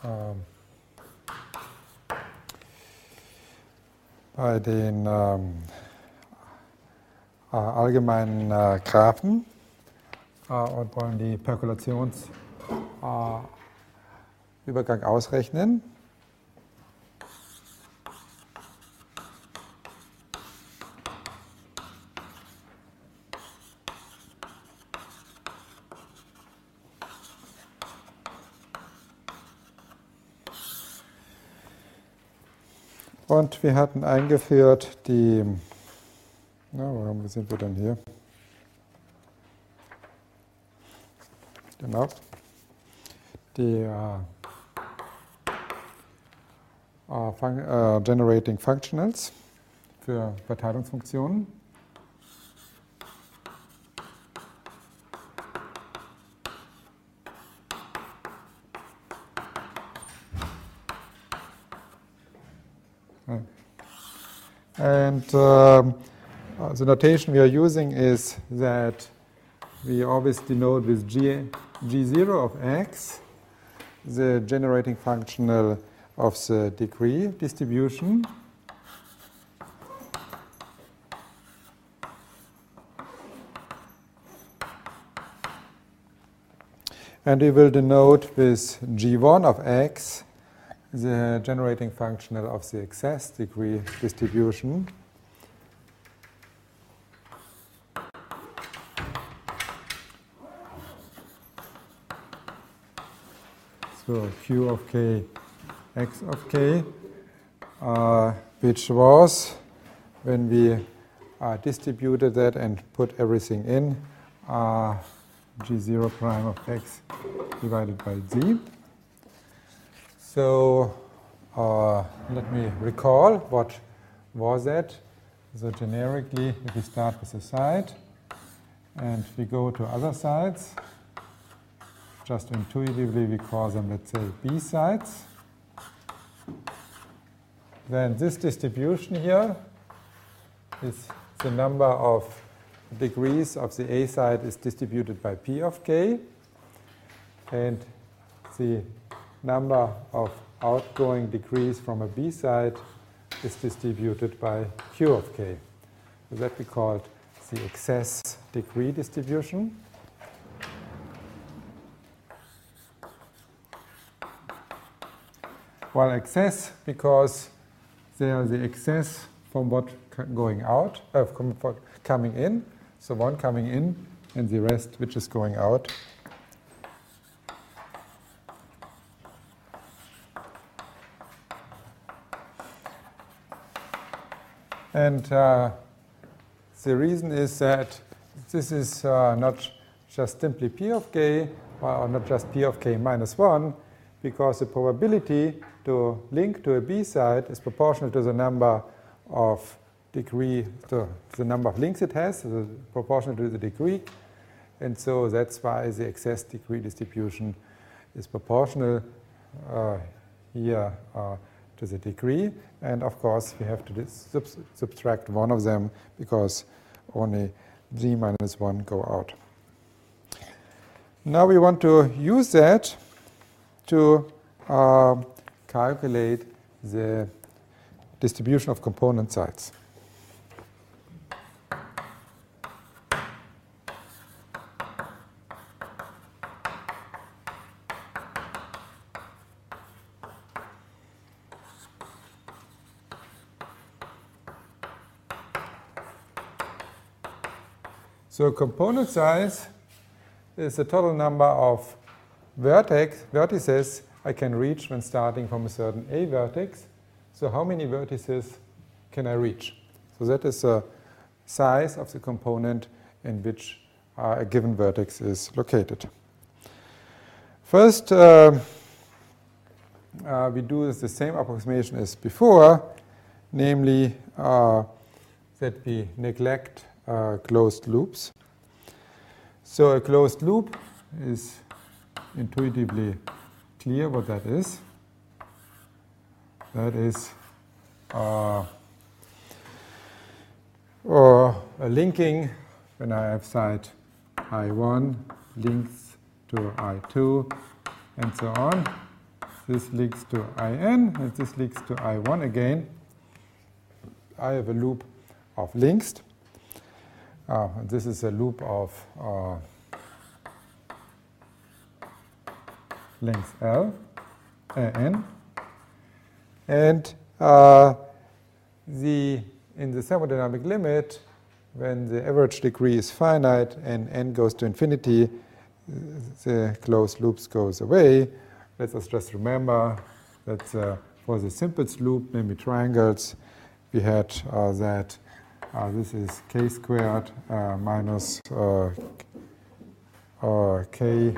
bei den allgemeinen Graphen und wollen die Perkulationsübergang ausrechnen. Und wir hatten eingeführt die, wo sind wir denn hier? Genau, die Generating Functionals für Verteilungsfunktionen. And the notation we are using is that we always denote with G0 of x the generating functional of the degree distribution. And we will denote with G1 of x the generating functional of the excess degree distribution. So Q of k, x of k, which was, when we distributed that and put everything in, G0 prime of x divided by z. So let me recall what was that. So generically, if we start with a side and we go to other sides, just intuitively we call them, let's say, B sides. Then this distribution here is the number of degrees of the A side is distributed by P of k, and the number of outgoing degrees from a B side is distributed by Q of k. So that we called the excess degree distribution. Well, excess because they are the excess from what going out, coming in. So one coming in and the rest which is going out. And the reason is that this is not just simply P of k, or not just P of k minus 1, because the probability to link to a B side is proportional to the number of degree, to the number of links it has, so proportional to the degree. And so that's why the excess degree distribution is proportional here to the degree. And of course, we have to subtract one of them because only g minus 1 go out. Now we want to use that to calculate the distribution of component sides. So component size is the total number of vertices I can reach when starting from a certain A vertex. So how many vertices can I reach? So that is the size of the component in which a given vertex is located. First, we do the same approximation as before, namely that we neglect closed loops. So a closed loop is intuitively clear what that is. That is or a linking when I have side I1 links to I2 and so on. this leads to in, and this leads to I1 again. I have a loop of links. And this is a loop of length L, n. And in the thermodynamic limit, when the average degree is finite and n goes to infinity, the closed loops goes away. Let us just remember that for the simplest loop, namely triangles, we had that this is k squared minus k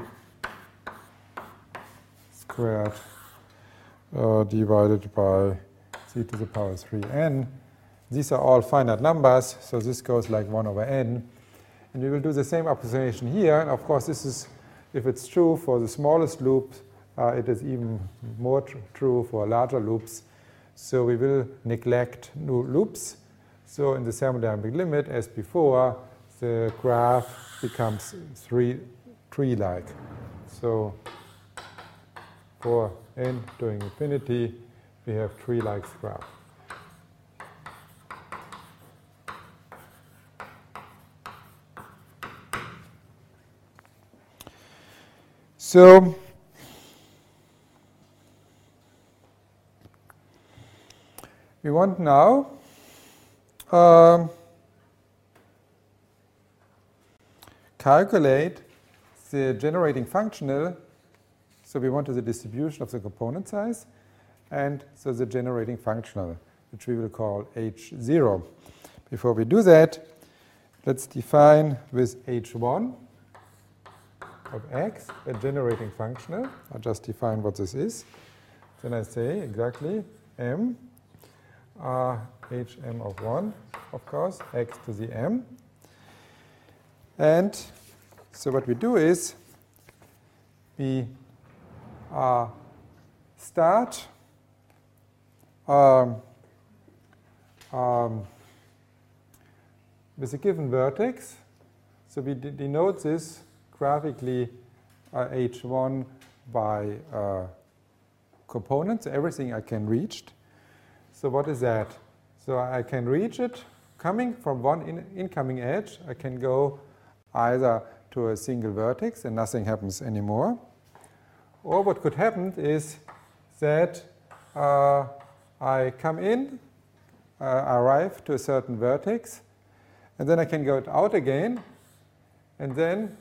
squared divided by c to the power 3n. These are all finite numbers, so this goes like 1 over n. And we will do the same approximation here. And of course, this is, if it's true for the smallest loop, it is even more true for larger loops. So we will neglect new loops. So in the thermodynamic limit, as before, the graph becomes tree-like. So for n doing infinity, we have tree-like graph. So we want now calculate the generating functional. So we want the distribution of the component size, and so the generating functional, which we will call H0. Before we do that, let's define with H1 of x a generating functional. I'll just define what this is. Then I say exactly m hm of 1, of course, x to the m. And so what we do is we start with a given vertex. So we denote this graphically H1 by components, everything I can reach. So what is that? So I can reach it coming from one incoming edge. I can go either to a single vertex and nothing happens anymore. Or what could happen is that I come in, arrive to a certain vertex, and then I can go out again, and then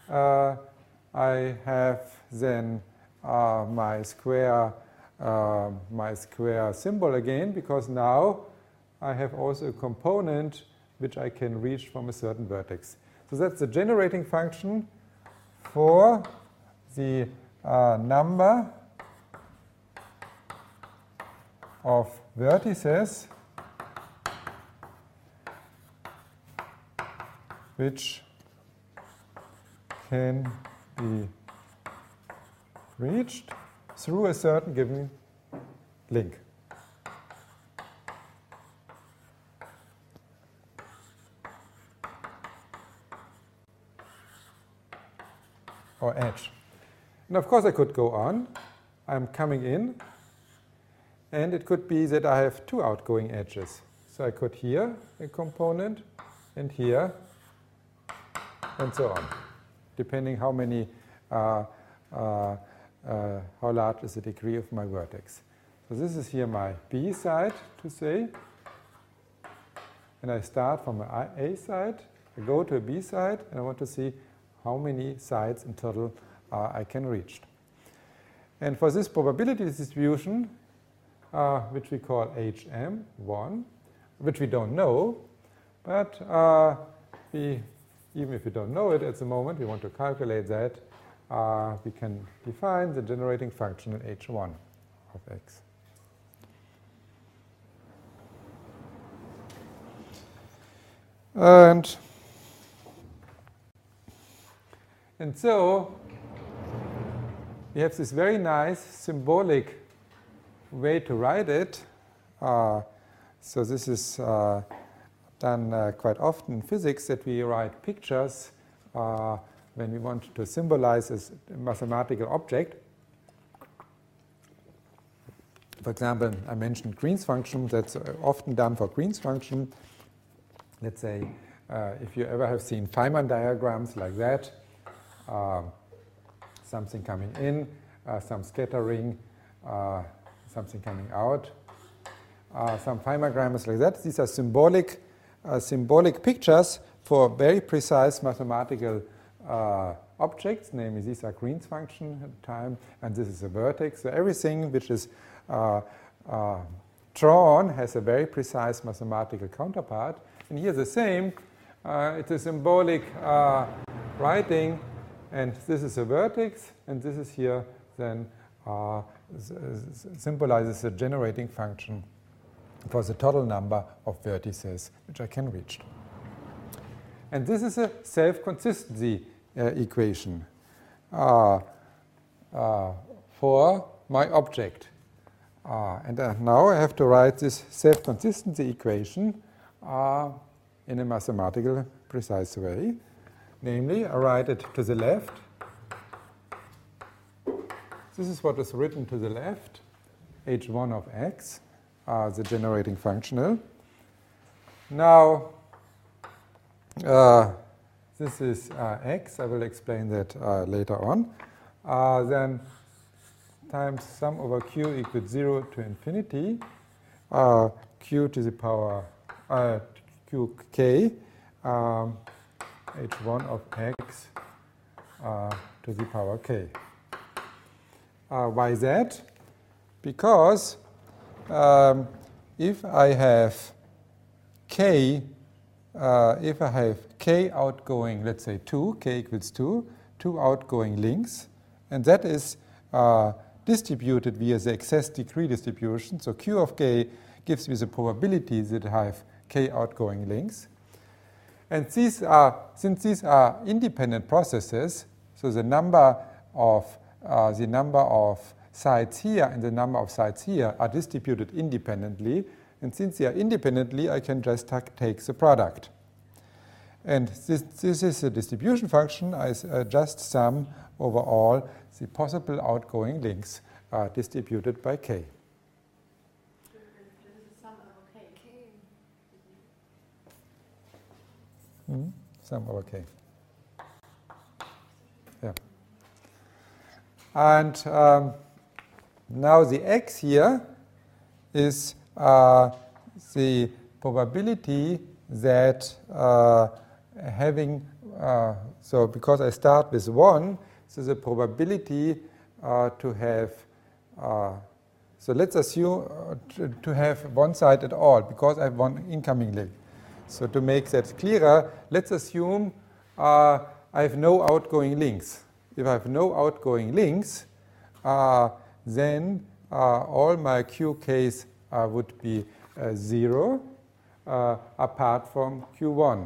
I have then my square symbol again, because now I have also a component which I can reach from a certain vertex. So that's the generating function for the number of vertices which can be reached through a certain given link. Or edge. And of course I could go on. I'm coming in, and it could be that I have two outgoing edges. So I could here a component, and here, and so on, depending how many how large is the degree of my vertex. So this is here my B side, to say. And I start from an A side, I go to a B side, and I want to see how many sides in total I can reach. And for this probability distribution, which we call HM1, which we don't know, but even if we don't know it at the moment, we want to calculate that, we can define the generating function in H1 of x. And so we have this very nice symbolic way to write it. So this is done quite often in physics, that we write pictures when we want to symbolize a mathematical object. For example, I mentioned Green's function. That's often done for Green's function. Let's say if you ever have seen Feynman diagrams like that, something coming in, some scattering, something coming out, some Feynman diagrams like that. These are symbolic pictures for very precise mathematical objects, namely these are Green's function at the time, and this is a vertex. So everything which is drawn has a very precise mathematical counterpart. And here the same, it's a symbolic writing, and this is a vertex, and this is here then symbolizes the generating function for the total number of vertices which I can reach. And this is a self-consistency equation for my object. And now I have to write this self-consistency equation in a mathematical precise way. Namely, I write it to the left. This is what is written to the left, h1 of x, the generating functional. Now, this is x. I will explain that later on. Then times sum over q equals 0 to infinity, q to the power qk, h1 of x to the power k. Why that? Because if I have k, outgoing, let's say 2, k equals 2 outgoing links, and that is distributed via the excess degree distribution. So q of k gives me the probability that I have k outgoing links. And since these are independent processes, so the number of sides here and the number of sides here are distributed independently. And since they are independently, I can just take the product. And this is a distribution function. I just sum over all the possible outgoing links distributed by k. This is the sum over k. Sum over k. Yeah. And now the x here is the probability that having, so because I start with 1, so the probability to have, so let's assume to have one side at all, because I have one incoming link. So to make that clearer, let's assume I have no outgoing links. If I have no outgoing links, then all my qk's would be 0 apart from q1.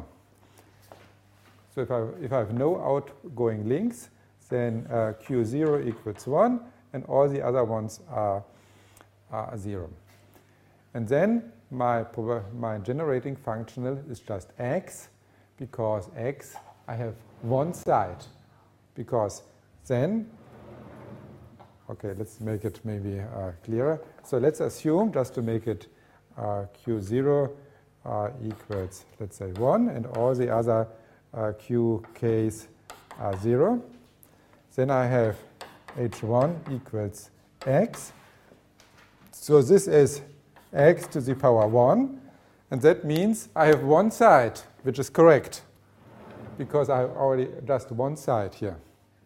So if I have no outgoing links, then q0 equals 1, and all the other ones are 0. And then my generating functional is just x, because x, I have one side. Because then, okay, let's make it maybe clearer. So let's assume, just to make it q0 equals, let's say, 1, and all the other qk's are 0. Then I have h1 equals x. So this is x to the power 1, and that means I have one side, which is correct, because I have already just one side here.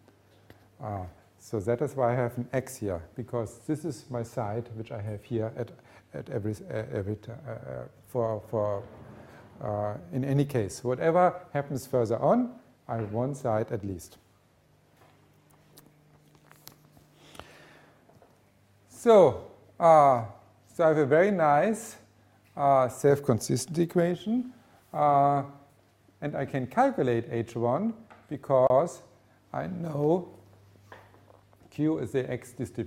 So that is why I have an x here, because this is my side which I have here at every in any case. Whatever happens further on, I have one side at least. So I have a very nice self-consistent equation, and I can calculate h1 because I know q is the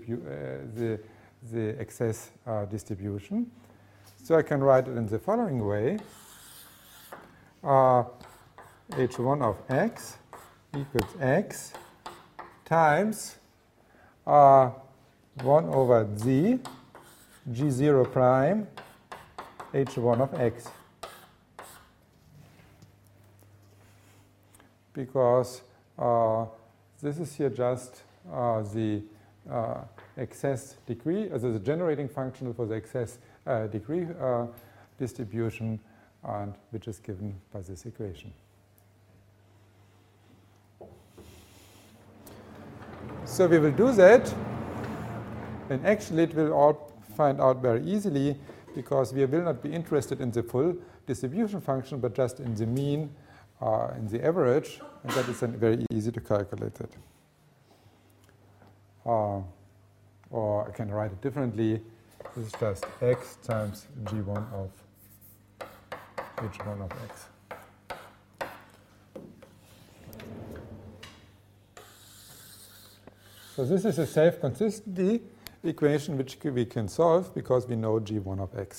excess distribution. So I can write it in the following way: h1 of x equals x times 1 over z G0 prime H1 of x. Because this is here just the excess degree, the generating function for the excess degree distribution, and which is given by this equation. So we will do that, and actually it will all find out very easily, because we will not be interested in the full distribution function, but just in the mean, in the average, and that is then very easy to calculate it. Or I can write it differently. This is just x times g1 of h1 of x. So this is a self-consistency equation which we can solve because we know g1 of x.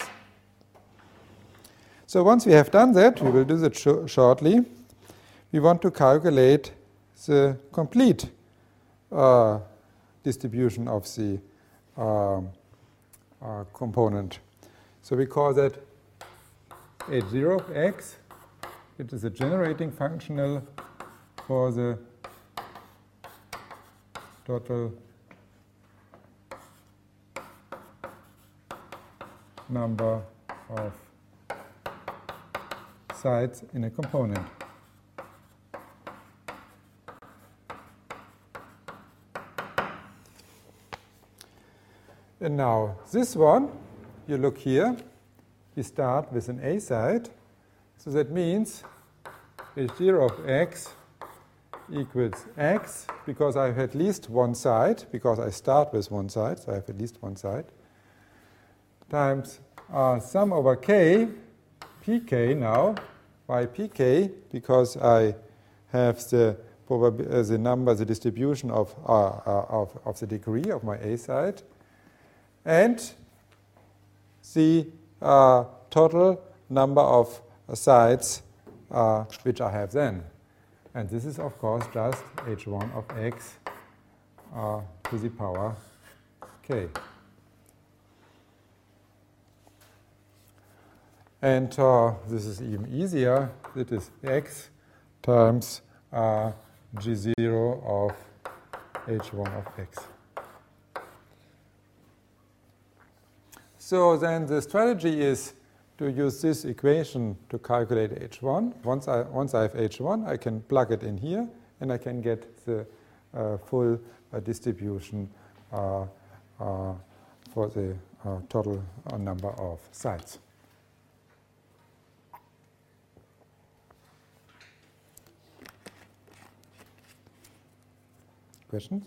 So once we have done that, we will do that shortly. We want to calculate the complete distribution of the component. So we call that h0 of x, which is a generating functional for the total number of sides in a component. And now this one, you look here, we start with an A side. So that means h0 of x equals x, because I have at least one side, because I start with one side, so I have at least one side, times sum over k, pk now. Why pk? Because I have the number, the distribution of the degree of my A side, and the total number of sides which I have then. And this is, of course, just h1 of x to the power k. And this is even easier. It is x times g0 of h1 of x. So then the strategy is to use this equation to calculate h1. Once I have h1, I can plug it in here, and I can get the full distribution for the total number of sides. Questions?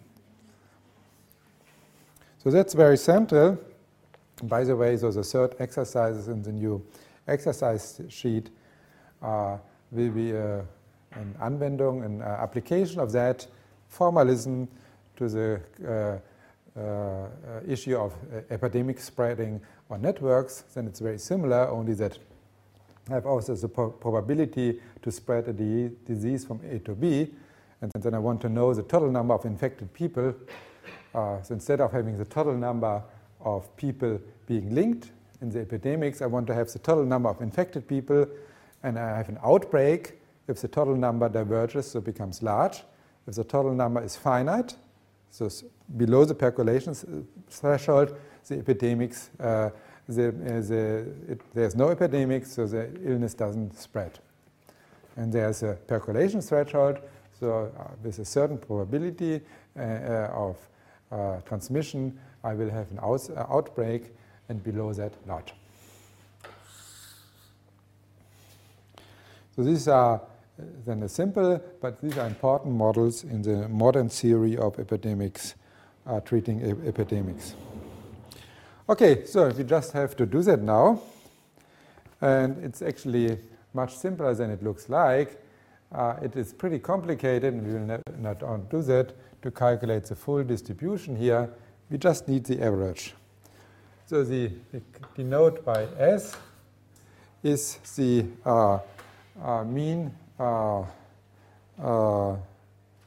So that's very central. By the way, so the third exercise in the new exercise sheet will be an Anwendung, an application of that formalism to the issue of epidemic spreading on networks. Then it's very similar, only that I have also the probability to spread a disease from A to B, and then I want to know the total number of infected people. So instead of having the total number of people being linked in the epidemics, I want to have the total number of infected people, and I have an outbreak if the total number diverges, so it becomes large. If the total number is finite, so below the percolation threshold, the epidemics, there's no epidemic, so the illness doesn't spread. And there's a percolation threshold, so with a certain probability of transmission, I will have an outbreak, and below that, not. So these are then simple, but these are important models in the modern theory of epidemics, treating epidemics. Okay, so we just have to do that now. And it's actually much simpler than it looks like. It is pretty complicated, and we will not do that to calculate the full distribution here. We just need the average. So the denote by S is the mean. So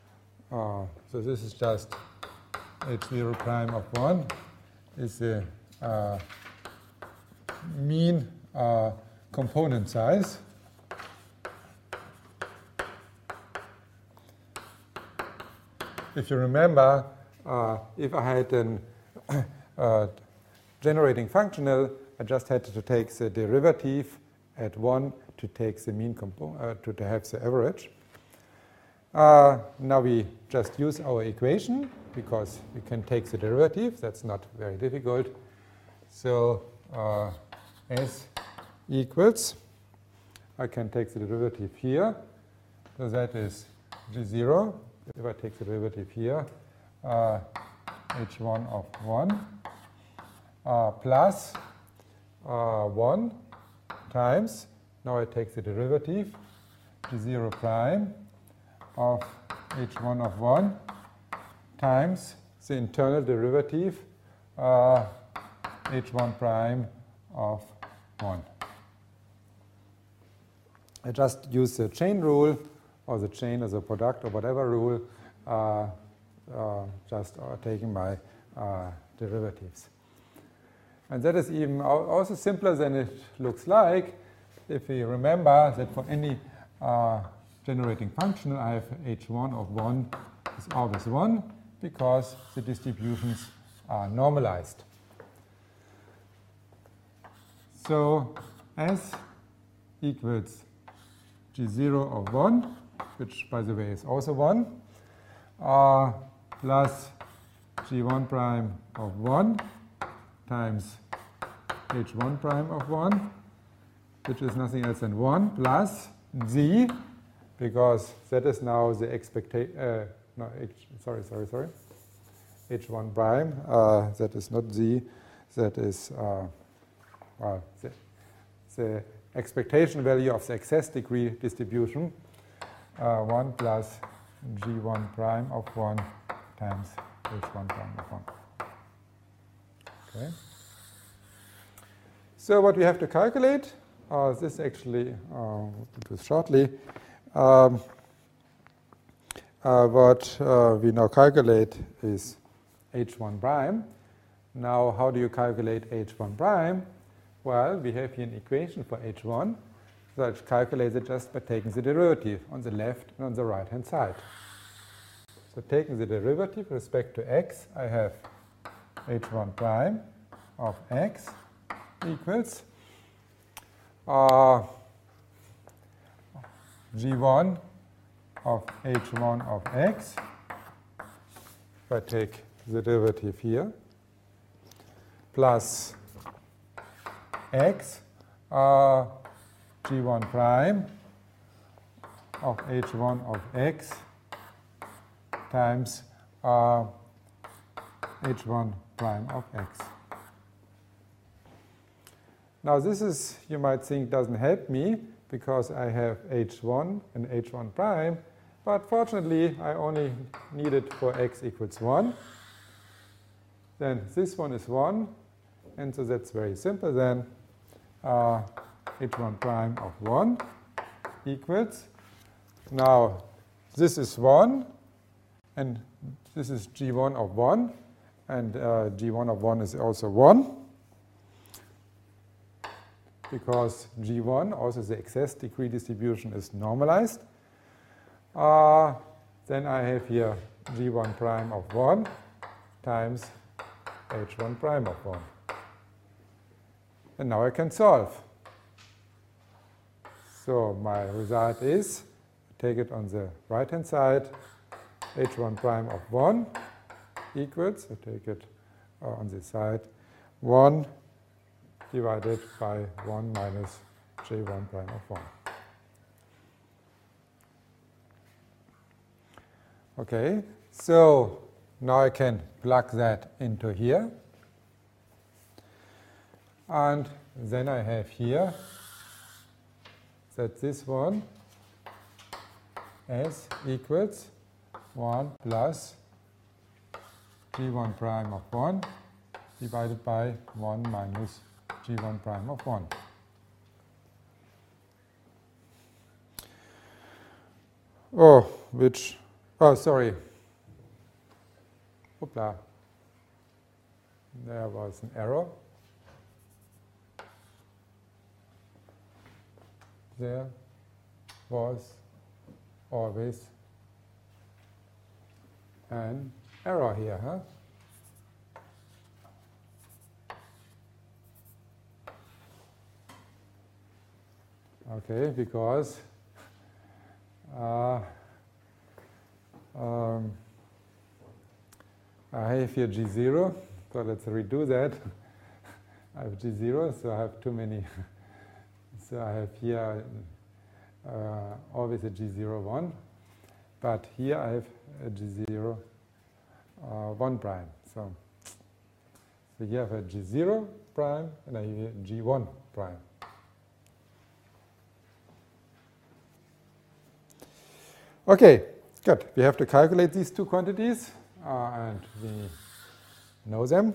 this is just h0 prime of 1 is the mean component size. If you remember, if I had a generating functional, I just had to take the derivative at 1 to take the mean to have the average. Now we just use our equation because we can take the derivative. That's not very difficult. So S equals, I can take the derivative here. So that is G0. If I take the derivative here, H1 of 1 plus 1 times, now I take the derivative, G0 prime of H1 of 1 times the internal derivative, H1 prime of 1. I just use the chain rule, or the chain as a product, or whatever rule, just taking my derivatives. And that is even also simpler than it looks like. If we remember that for any generating functional, I have H1 of 1 is always 1, because the distributions are normalized. So S equals G0 of 1, which, by the way, is also 1, plus G1 prime of 1 times H1 prime of 1, which is nothing else than 1, plus Z, because that is now the expectation, H1 prime, that is not Z, that is the expectation value of the excess degree distribution, 1 plus G1 prime of 1 times H1 prime of 1. Okay. So what we have to calculate, this actually, we'll do shortly. What we now calculate is H1 prime. Now, how do you calculate H1 prime? Well, we have here an equation for H1 that's calculated just by taking the derivative on the left and on the right-hand side. So taking the derivative with respect to x, I have H1 prime of x equals G1 of H1 of x, if I take the derivative here, plus x, G1 prime of H1 of x times H1 prime of x. Now this is, you might think, doesn't help me because I have H1 and H1 prime, but fortunately I only need it for x equals 1. Then this one is 1, and so that's very simple then. H1 prime of 1 equals, now this is 1, and this is G1 of 1, and G1 of 1 is also 1, because G1, also the excess degree distribution, is normalized. Then I have here G1 prime of 1 times H1 prime of 1. And now I can solve. So my result is, take it on the right-hand side, H1 prime of 1 equals, I take it on this side, 1 divided by 1 minus J1 prime of 1. Okay, so now I can plug that into here. And then I have here that this one S equals 1 plus G1 prime of 1 divided by 1 minus G1 prime of 1. Sorry. Hoopla. There was an error. there was always an error here, huh? Okay, because I have here G0, so let's redo that. I have G0, so I have too many. So I have here always a G0, 1, but here I have a G0, 1 prime. So here I have a G0 prime and I have a G1 prime. Okay, good. We have to calculate these two quantities, and we know them.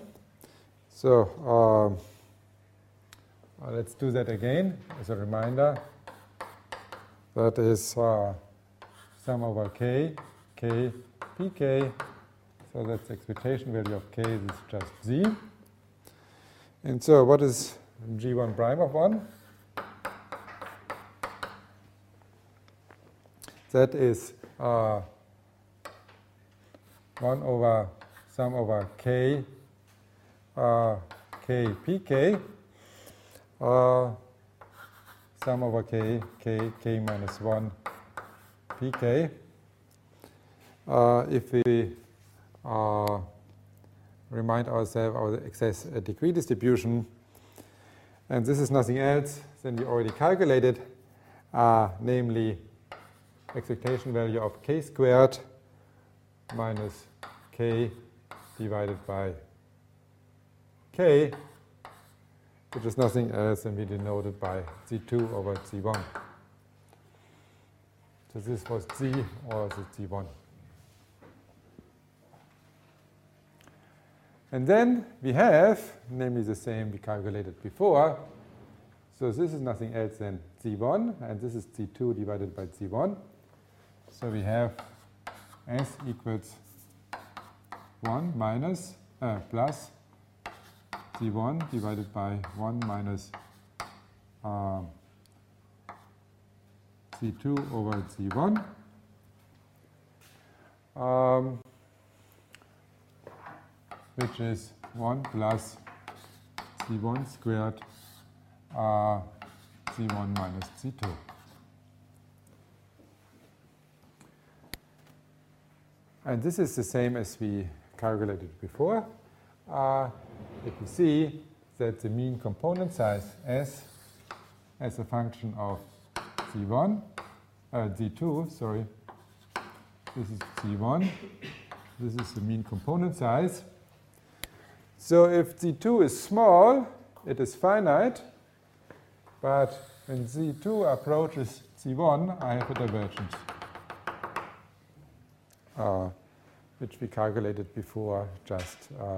So let's do that again as a reminder. That is sum over k, k, pk. So that's the expectation value of k. This is just z. And so what is g1 prime of 1? That is 1 over sum over k, k pk, sum over k, k minus 1 pk. If we remind ourselves of the excess degree distribution, and this is nothing else than we already calculated, namely expectation value of k squared minus k divided by k, which is nothing else than we denoted by z2 over z1. So this was z or the z1. And then we have, namely the same we calculated before. So this is nothing else than z1, and this is z2 divided by z1. So we have s equals 1 minus plus z1 divided by 1 minus z2 over z1. Which is 1 plus z1 squared z1 minus z2. And this is the same as we calculated before. If you see that the mean component size S as a function of z1, z2, sorry, this is z1, this is the mean component size. So if z2 is small, it is finite, but when z2 approaches z1, I have a divergence, which we calculated before just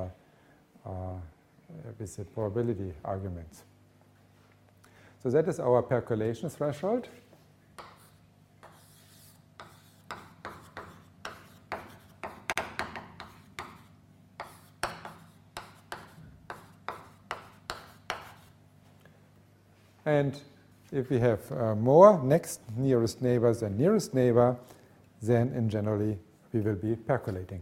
with the probability arguments. So that is our percolation threshold. And if we have more next nearest neighbors than nearest neighbor, then in generally we will be percolating.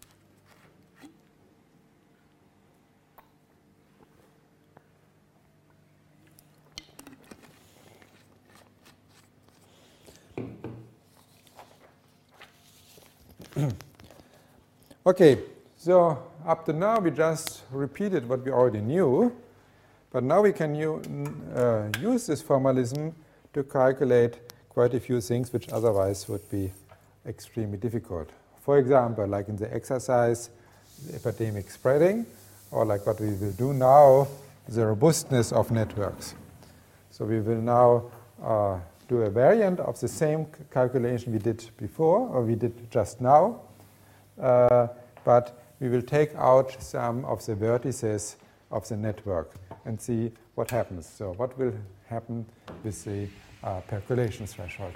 Okay, so up to now we just repeated what we already knew. But now we can use this formalism to calculate quite a few things which otherwise would be extremely difficult. For example, like in the exercise, the epidemic spreading, or like what we will do now, the robustness of networks. So we will now do a variant of the same calculation we did before, or we did just now, but we will take out some of the vertices of the network and see what happens. So what will happen with the percolation threshold?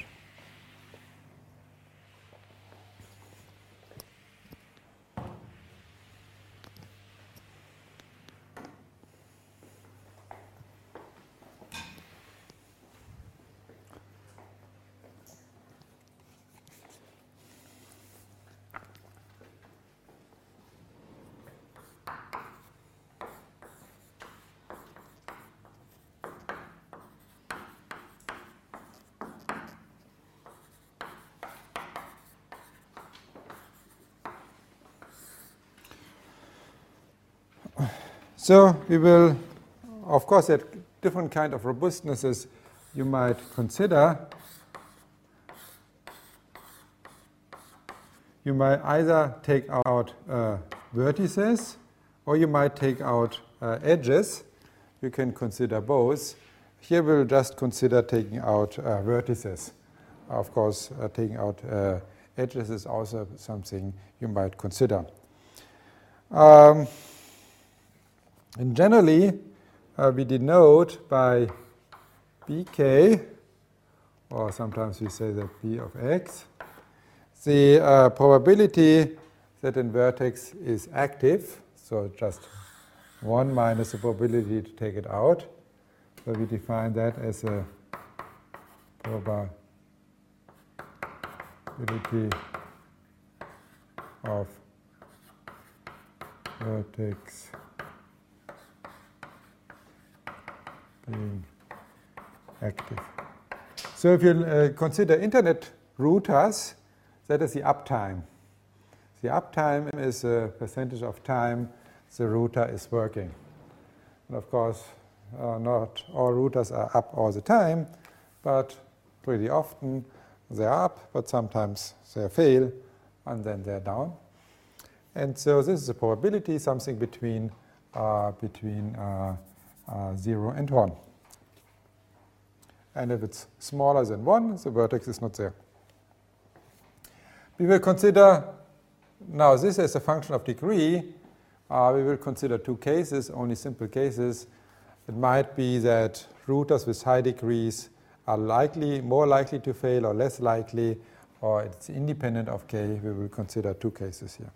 So we will, of course, at different kind of robustnesses you might consider. You might either take out vertices, or you might take out edges. You can consider both. Here we'll just consider taking out vertices. Of course, taking out edges is also something you might consider. And generally, we denote by bk, or sometimes we say that b of x, the probability that a vertex is active, so just 1 minus the probability to take it out. So we define that as a probability of vertex being active. So if you consider internet routers, that is the uptime. The uptime is a percentage of time the router is working. And of course, not all routers are up all the time, but pretty often they are up, but sometimes they fail, and then they're down. And so this is a probability, something between 0 and 1. And if it's smaller than 1, the vertex is not there. We will consider now this as a function of degree. We will consider two cases, only simple cases. It might be that routers with high degrees are more likely to fail or less likely, or it's independent of k. We will consider two cases here.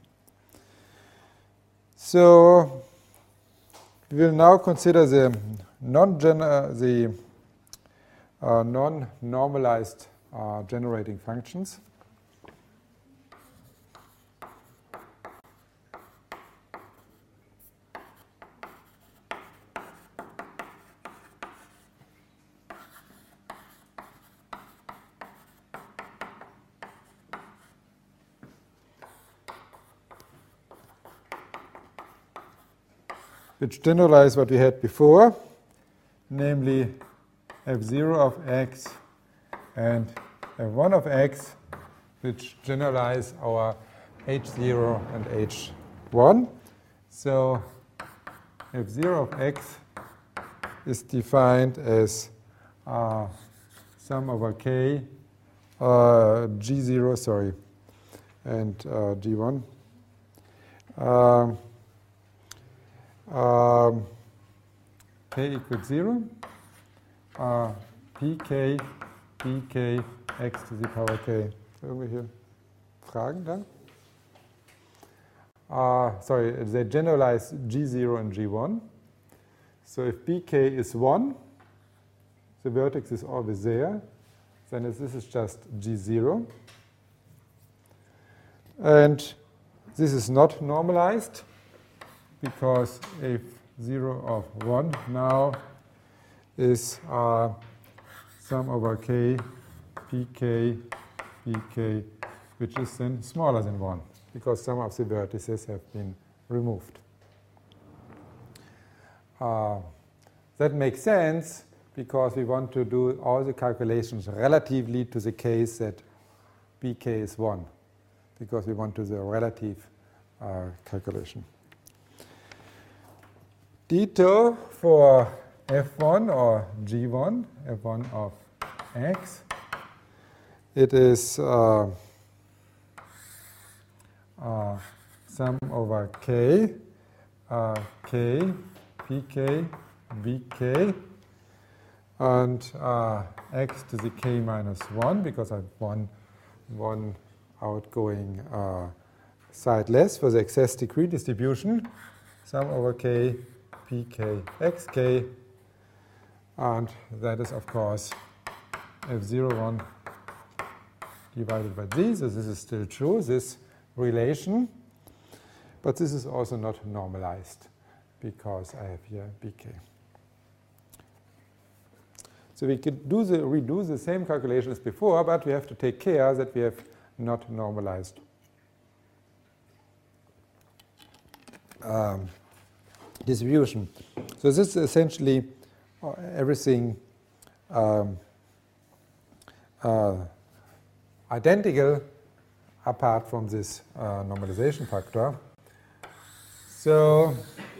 So we will now consider the non-normalized generating functions. Which generalize what we had before, namely f0 of x and f1 of x, which generalize our h0 and h1. So f0 of x is defined as sum over k, g0, sorry, and g1. K equals 0, pk, bk, x to the power k. Irgendwelche Fragen da? Sorry, they generalize g0 and g1. So if bk is 1, the vertex is always there, then this is just g0. And this is not normalized, because if 0 of 1 now is sum over k, pk, bk, which is then smaller than 1, because some of the vertices have been removed. That makes sense, because we want to do all the calculations relatively to the case that bk is 1, because we want to do a relative calculation. Ditto for f1 or g1, f1 of x. It is sum over k, k, pk, bk, and x to the k minus 1, because I have one outgoing side less for the excess degree distribution, sum over k, pk, xk, and that is, of course, f01 divided by z. So this is still true, this relation. But this is also not normalized, because I have here bk. So we could redo the same calculation as before, but we have to take care that we have not normalized distribution. So this is essentially everything identical apart from this normalization factor. So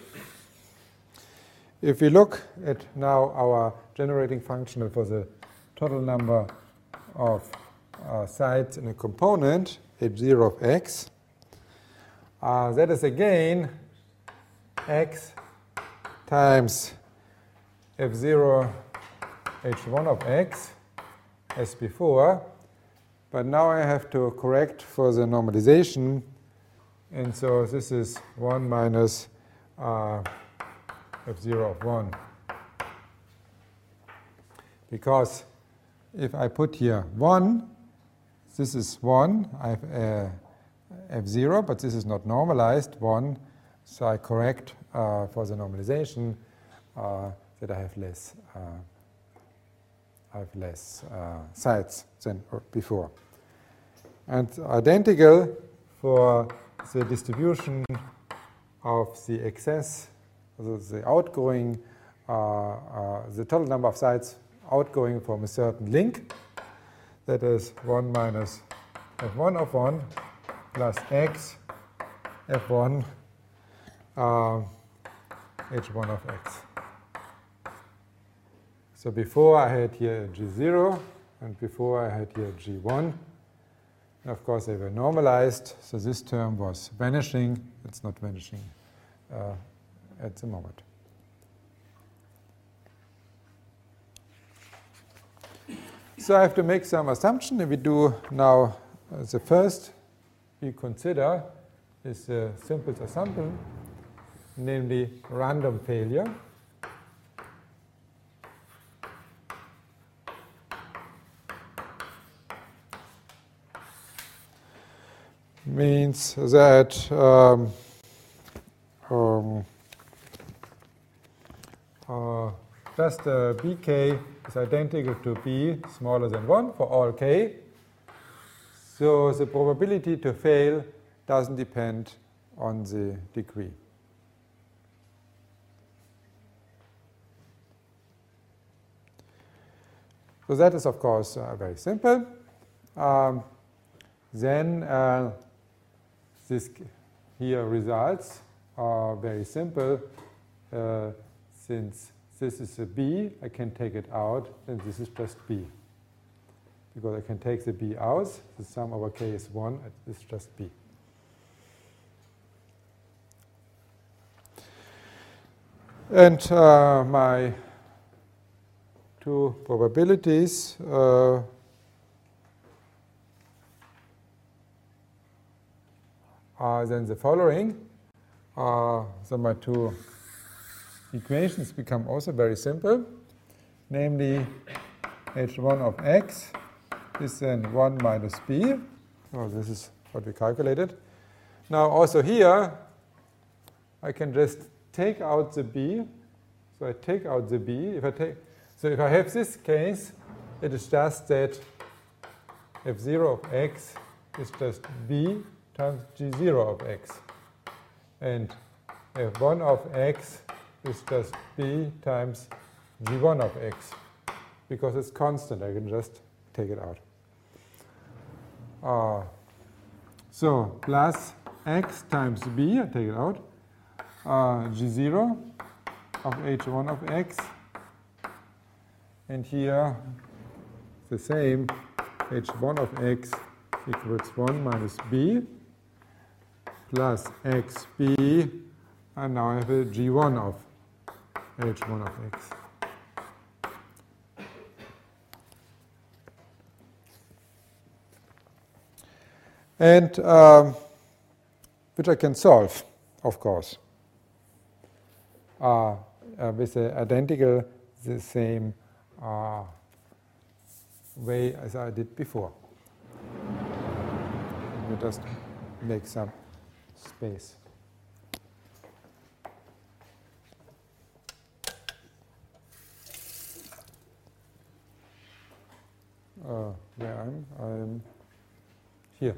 if we look at now our generating function for the total number of sides in a component, h0 of x, that is again x times f0 h1 of x as before. But now I have to correct for the normalization. And so this is 1 minus f0 of 1. Because if I put here 1, this is 1. I have f0, but this is not normalized 1. So I correct for the normalization that I have less sides than before. And identical for the distribution of the excess, the outgoing, the total number of sides outgoing from a certain link. That is 1 minus f1 of 1 plus x f1 h1 of x. So before I had here g0, and before I had here g1. And of course, they were normalized, so this term was vanishing. It's not vanishing at the moment. So I have to make some assumption. If we do now the first we consider is the simplest assumption, namely random failure. Means that just bk is identical to b smaller than 1 for all k. So the probability to fail doesn't depend on the degree. So that is, of course, very simple. Then this here results are very simple. Since this is a b, I can take it out, and this is just b. Because I can take the b out, the sum over k is 1, it's just b. And my two probabilities are then the following. So my two equations become also very simple, namely h1 of x is then 1 minus b. Oh, this is what we calculated. Now also here, I can just take out the b. So I take out the b. So if I have this case, it is just that f0 of x is just b times g0 of x. And f1 of x is just b times g1 of x. Because it's constant, I can just take it out. So plus x times b, I take it out, g0 of h1 of x. And here, the same, h1 of x equals 1 minus b plus xb, and now I have a g1 of h1 of x. And which I can solve, of course, with the same way as I did before. Let me just make some space. Where I'm here.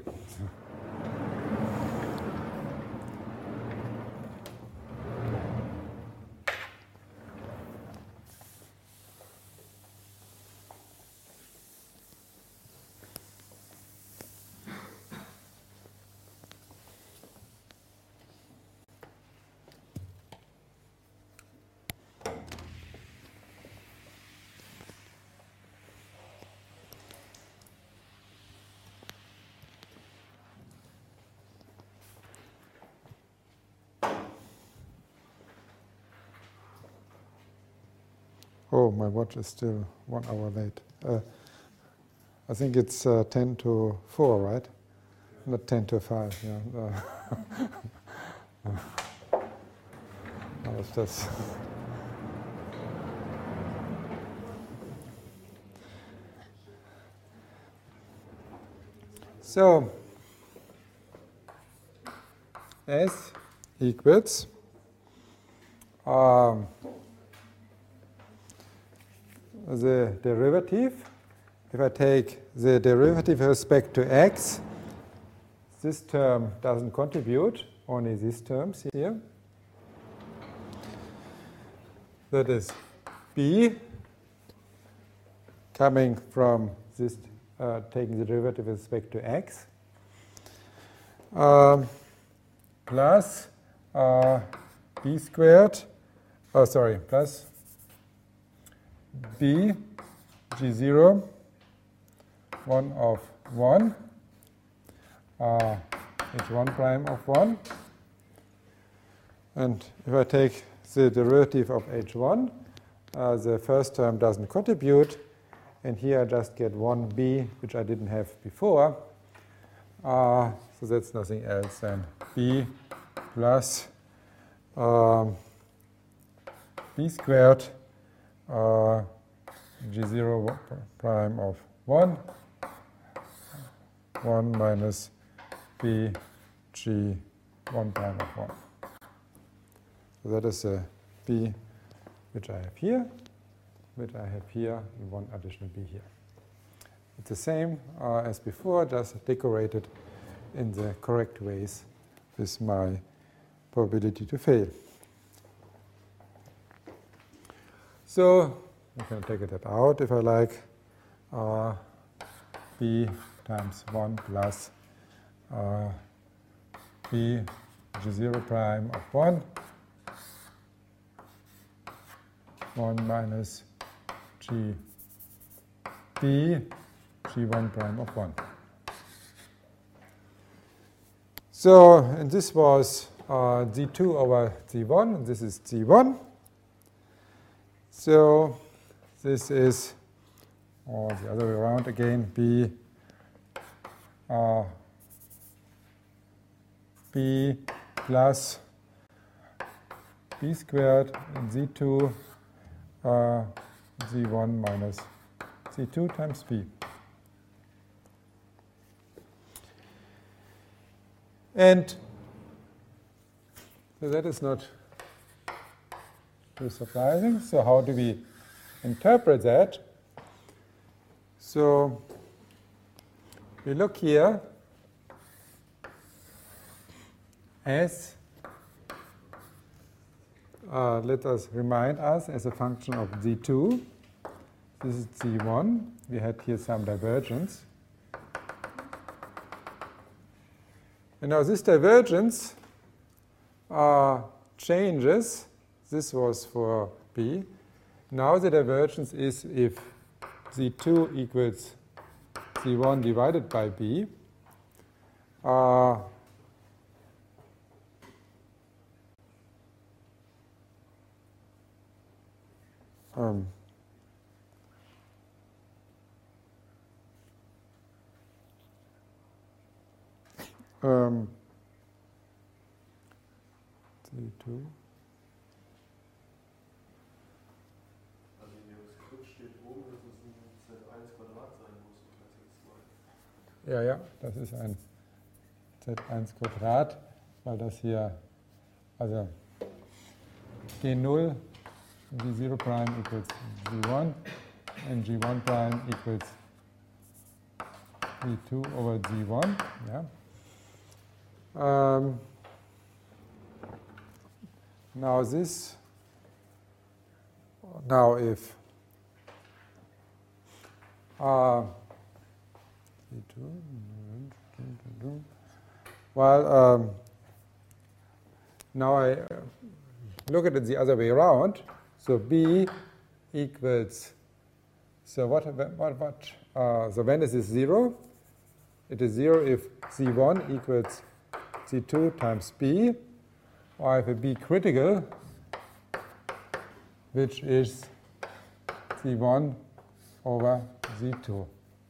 Oh, my watch is still 1 hour late. I think it's 10 to 4, right? Not 10 to 5. Yeah. How is this? So, S equals the derivative. If I take the derivative with respect to x, this term doesn't contribute, only these terms here. That is b coming from this, taking the derivative with respect to x, plus b squared, plus b g0, 1 of 1, h1 prime of 1. And if I take the derivative of h1, the first term doesn't contribute. And here I just get 1b, which I didn't have before. So that's nothing else than b plus b squared g0 prime of 1, 1 minus b g 1 prime of 1. So that is a b which I have here, which I have here, and 1 additional b here. It's the same as before, just decorated in the correct ways with my probability to fail. So I can take that out if I like. B times 1 plus b g0 prime of 1, 1 minus g b g1 prime of 1. So, and this was z2 over z1, and this is z1. So this is, or the other way around again, b plus b squared and z2 z1 minus z2 times b. And so that is not too surprising. So how do we interpret that? So we look here as, let us remind us, as a function of z2. This is z1. We had here some divergence. And now this divergence changes. This was for b. Now the divergence is if z2 equals z1 divided by b. Z2. Also in dem Skript steht oben, dass es ein Z1 Quadrat sein muss und Ja, ja, das ist ein Z1 Quadrat, weil das hier, also G0, G0 prime equals G1 and G1 prime equals G2 over G1. Yeah. Now this, now if well, now I look at it the other way around. So B equals, so so when is this 0? It is 0 if Z1 equals Z2 times B, or I have a B critical, which is Z1 over Z2.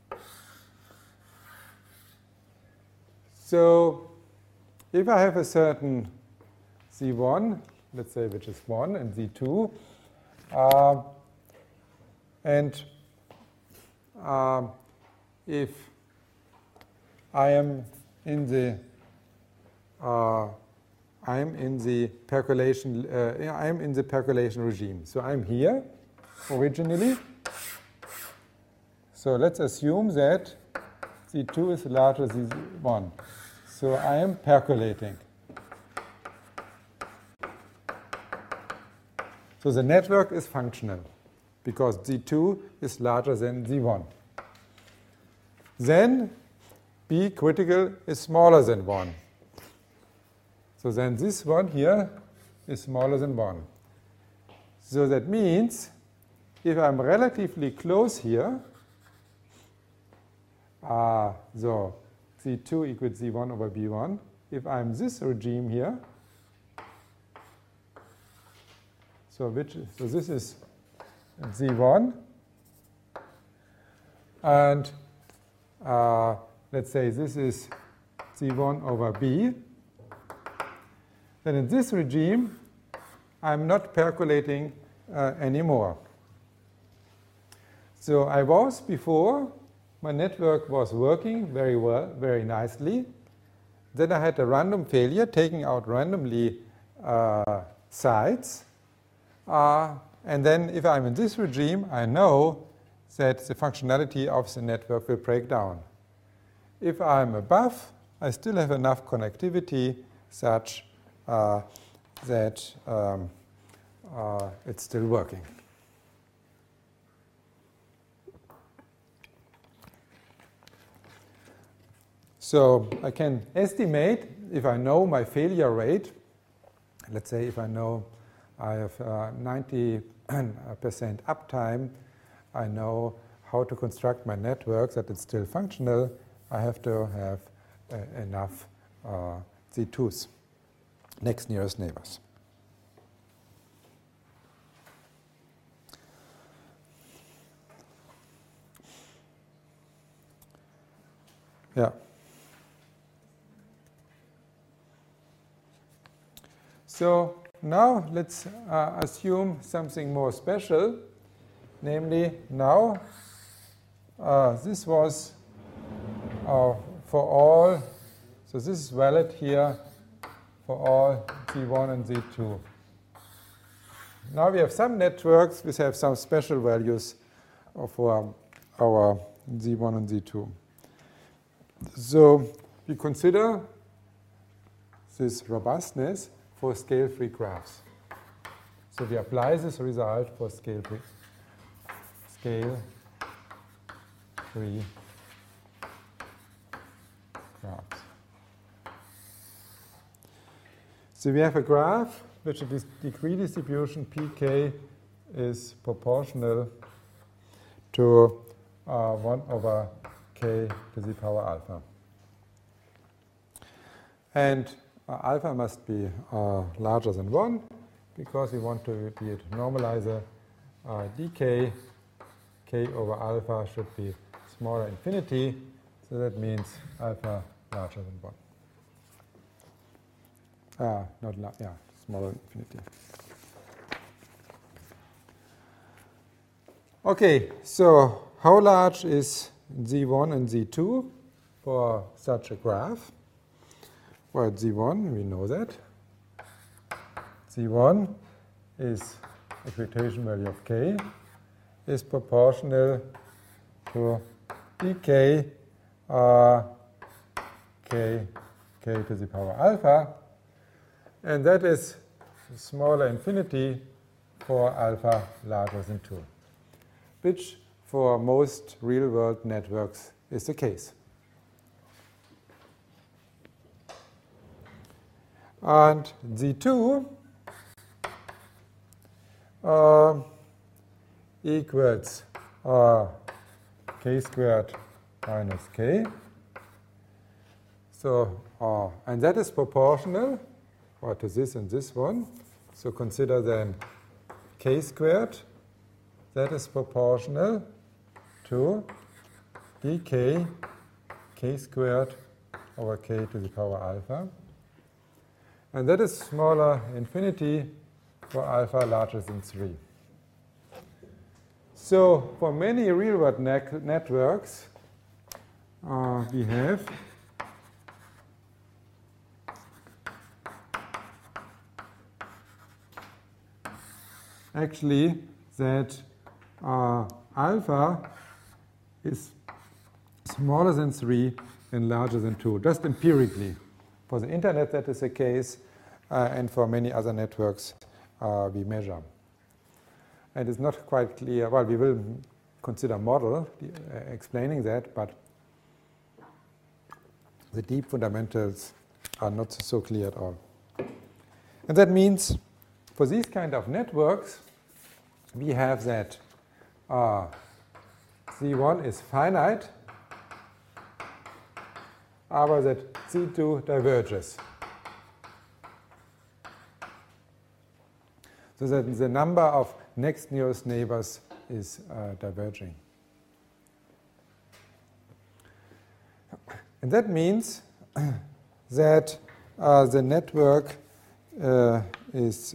So if I have a certain Z1, let's say which is 1, and Z2, and if I am in the percolation regime. So I'm here originally. So let's assume that Z2 is larger than Z1. So I am percolating. So the network is functional because Z2 is larger than Z1. Then B critical is smaller than 1. So then this one here is smaller than 1. So that means if I'm relatively close here, so Z2 equals Z1 over B1, if I'm this regime here, so this is Z1, and let's say this is Z1 over B, then in this regime, I'm not percolating anymore. So I was before, my network was working very well, very nicely. Then I had a random failure, taking out randomly sites. And then if I'm in this regime, I know that the functionality of the network will break down. If I'm above, I still have enough connectivity such that it's still working. So I can estimate, if I know my failure rate, let's say if I know I have 90% uptime, I know how to construct my network that it's still functional, I have to have enough Z2s, next nearest neighbors. Yeah. So now let's assume something more special, namely now this was for all, so this is valid here for all Z1 and Z2. Now we have some networks which have some special values for our Z1 and Z2. So we consider this robustness for scale-free graphs. So we apply this result for scale-free graphs. So we have a graph which the degree distribution pk is proportional to 1 over k to the power alpha. And alpha must be larger than 1 because we want to be a normalizer. Dk, k over alpha should be smaller infinity, so that means alpha larger than 1. Smaller infinity. Okay, so how large is Z1 and Z2 for such a graph? Well, Z1, we know that. Z1 is expectation value of k is proportional to dk k to the power alpha, and that is smaller infinity for alpha larger than 2, which for most real-world networks is the case. And Z2 equals k squared minus k. So, and that is proportional to this and this one. So consider then k squared, that is proportional to dk k squared over k to the power alpha. And that is smaller infinity for alpha larger than 3. So for many real-world networks, we have actually that alpha is smaller than 3 and larger than 2, just empirically. For the internet, that is the case, and for many other networks we measure. And it's not quite clear. Well, we will consider model explaining that, but the deep fundamentals are not so clear at all. And that means for these kind of networks, we have that C1 is finite, but that C2 diverges. So that the number of next nearest neighbors is diverging. And that means that the network is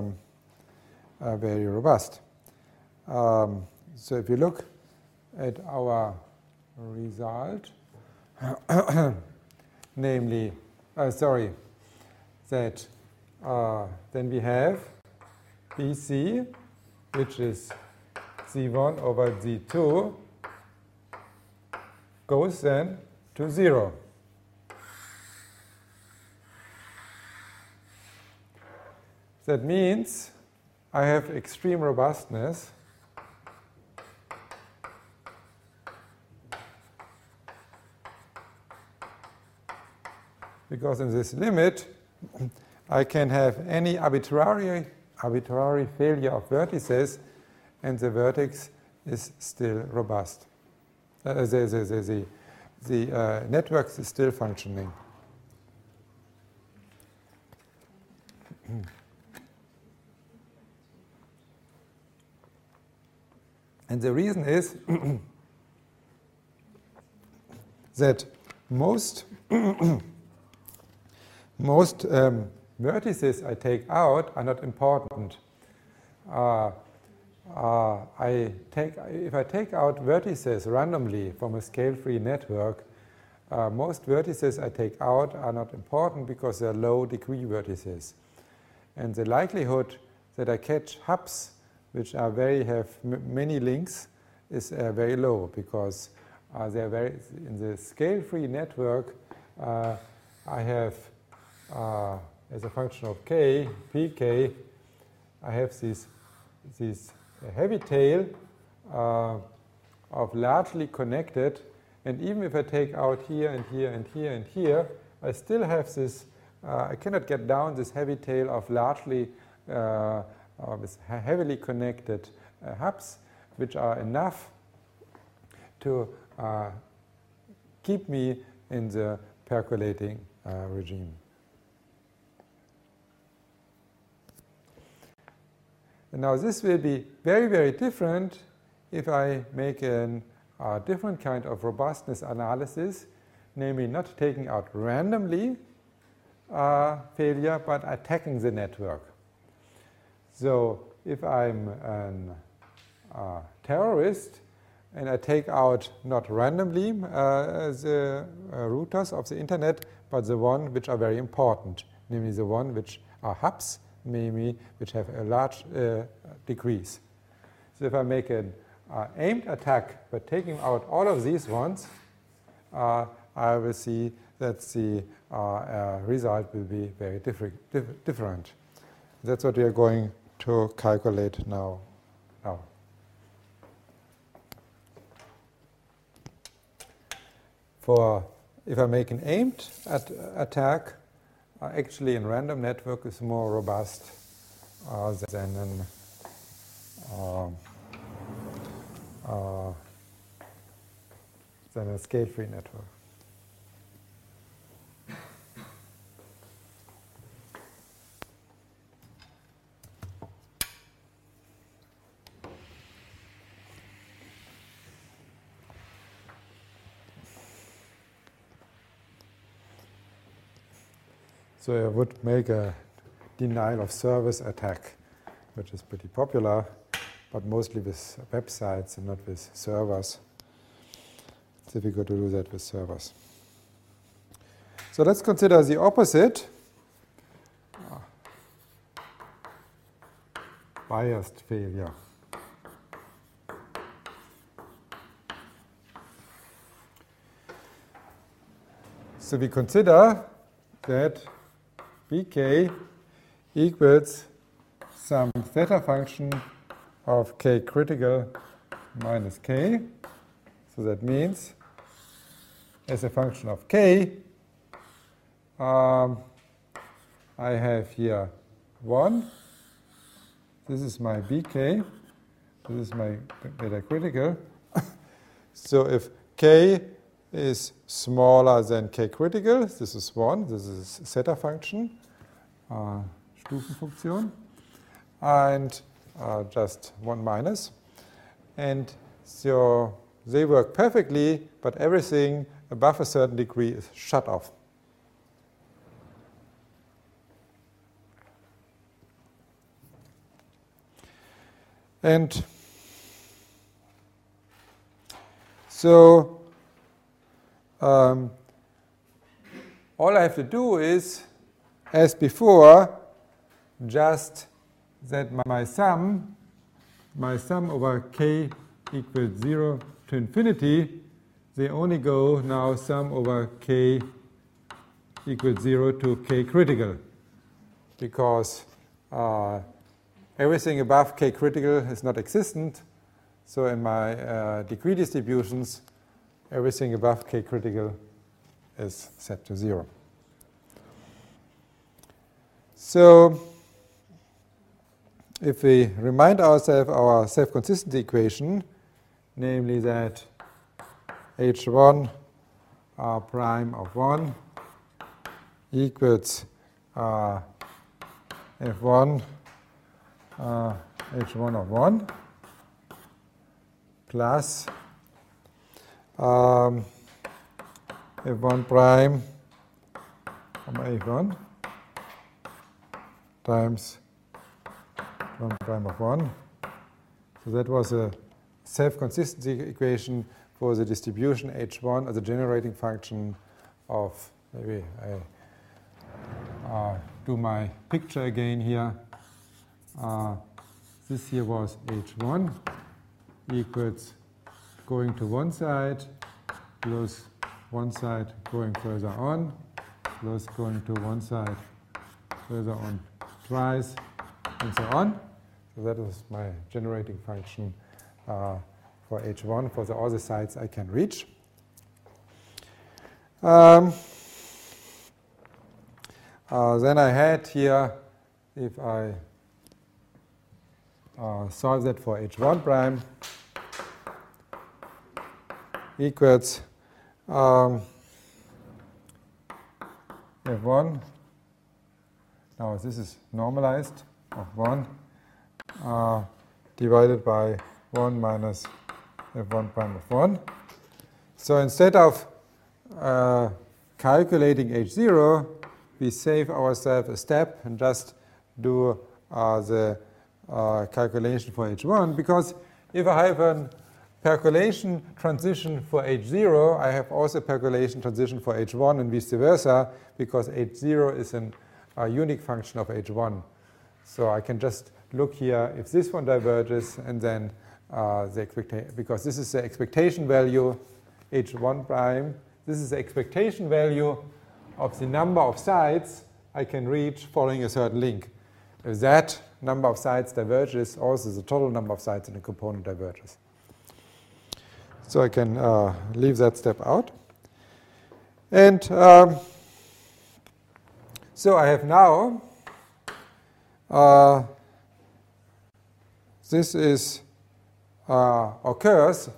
very robust. So if you look at our result, namely, that then we have BC, which is C1 over Z2, goes then to 0. That means I have extreme robustness because in this limit I can have any arbitrary failure of vertices and the vertex is still robust. The network is still functioning. And the reason is that most vertices I take out are not important. If I take out vertices randomly from a scale-free network, most vertices I take out are not important because they're low-degree vertices. And the likelihood that I catch hubs which are have many links is very low because they're in the scale-free network. I have as a function of k, pk, I have this heavy tail of largely connected, and even if I take out here and here and here and here, I still have this. I cannot get down this heavy tail of largely with heavily connected hubs, which are enough to keep me in the percolating regime. And now this will be very, very different if I make a different kind of robustness analysis, namely not taking out randomly failure, but attacking the network. So if I'm a terrorist and I take out not randomly the routers of the internet, but the one which are very important, namely the one which are hubs, maybe which have a large degrees. So if I make an aimed attack by taking out all of these ones, I will see that the result will be very different. That's what we are going to calculate now. If I make an aimed attack, actually in random network is more robust than a scale-free network. So I would make a denial of service attack, which is pretty popular, but mostly with websites and not with servers. It's difficult to do that with servers. So let's consider the opposite. Biased failure. So we consider that bk equals some theta function of k critical minus k. So that means as a function of k, I have here 1. This is my bk. This is my beta critical. So if k is smaller than k critical, this is 1. This is theta function, Stufenfunktion, and just 1 minus. And so they work perfectly, but everything above a certain degree is shut off. And so all I have to do is, as before, just that my sum over k equals 0 to infinity, they only go now sum over k equals 0 to k critical, because everything above k critical is not existent. So in my degree distributions, everything above k critical is set to 0. So if we remind ourselves our self-consistency equation, namely that h1 r prime of 1 equals f1 h1 of 1 plus f1 prime h1 times 1 prime of 1. So that was a self-consistency equation for the distribution h1 as a generating function of, maybe I do my picture again here. This here was h1 equals going to one side plus one side going further on plus going to one side further on twice and so on. So that is my generating function for h1 for all the sides I can reach. Then I had here, if I solve that for h1 prime, equals f1. Now this is normalized of 1 divided by 1 minus f1 prime of 1. So instead of calculating h0, we save ourselves a step and just do the calculation for h1, because if I have a percolation transition for h0, I have also a percolation transition for h1 and vice versa, because h0 is a unique function of h1. So I can just look here if this one diverges, and then the expectation, because this is the expectation value h1 prime. This is the expectation value of the number of sides I can reach following a certain link. If that number of sides diverges, also the total number of sides in the component diverges. So I can leave that step out. And so I have now, this is occurs,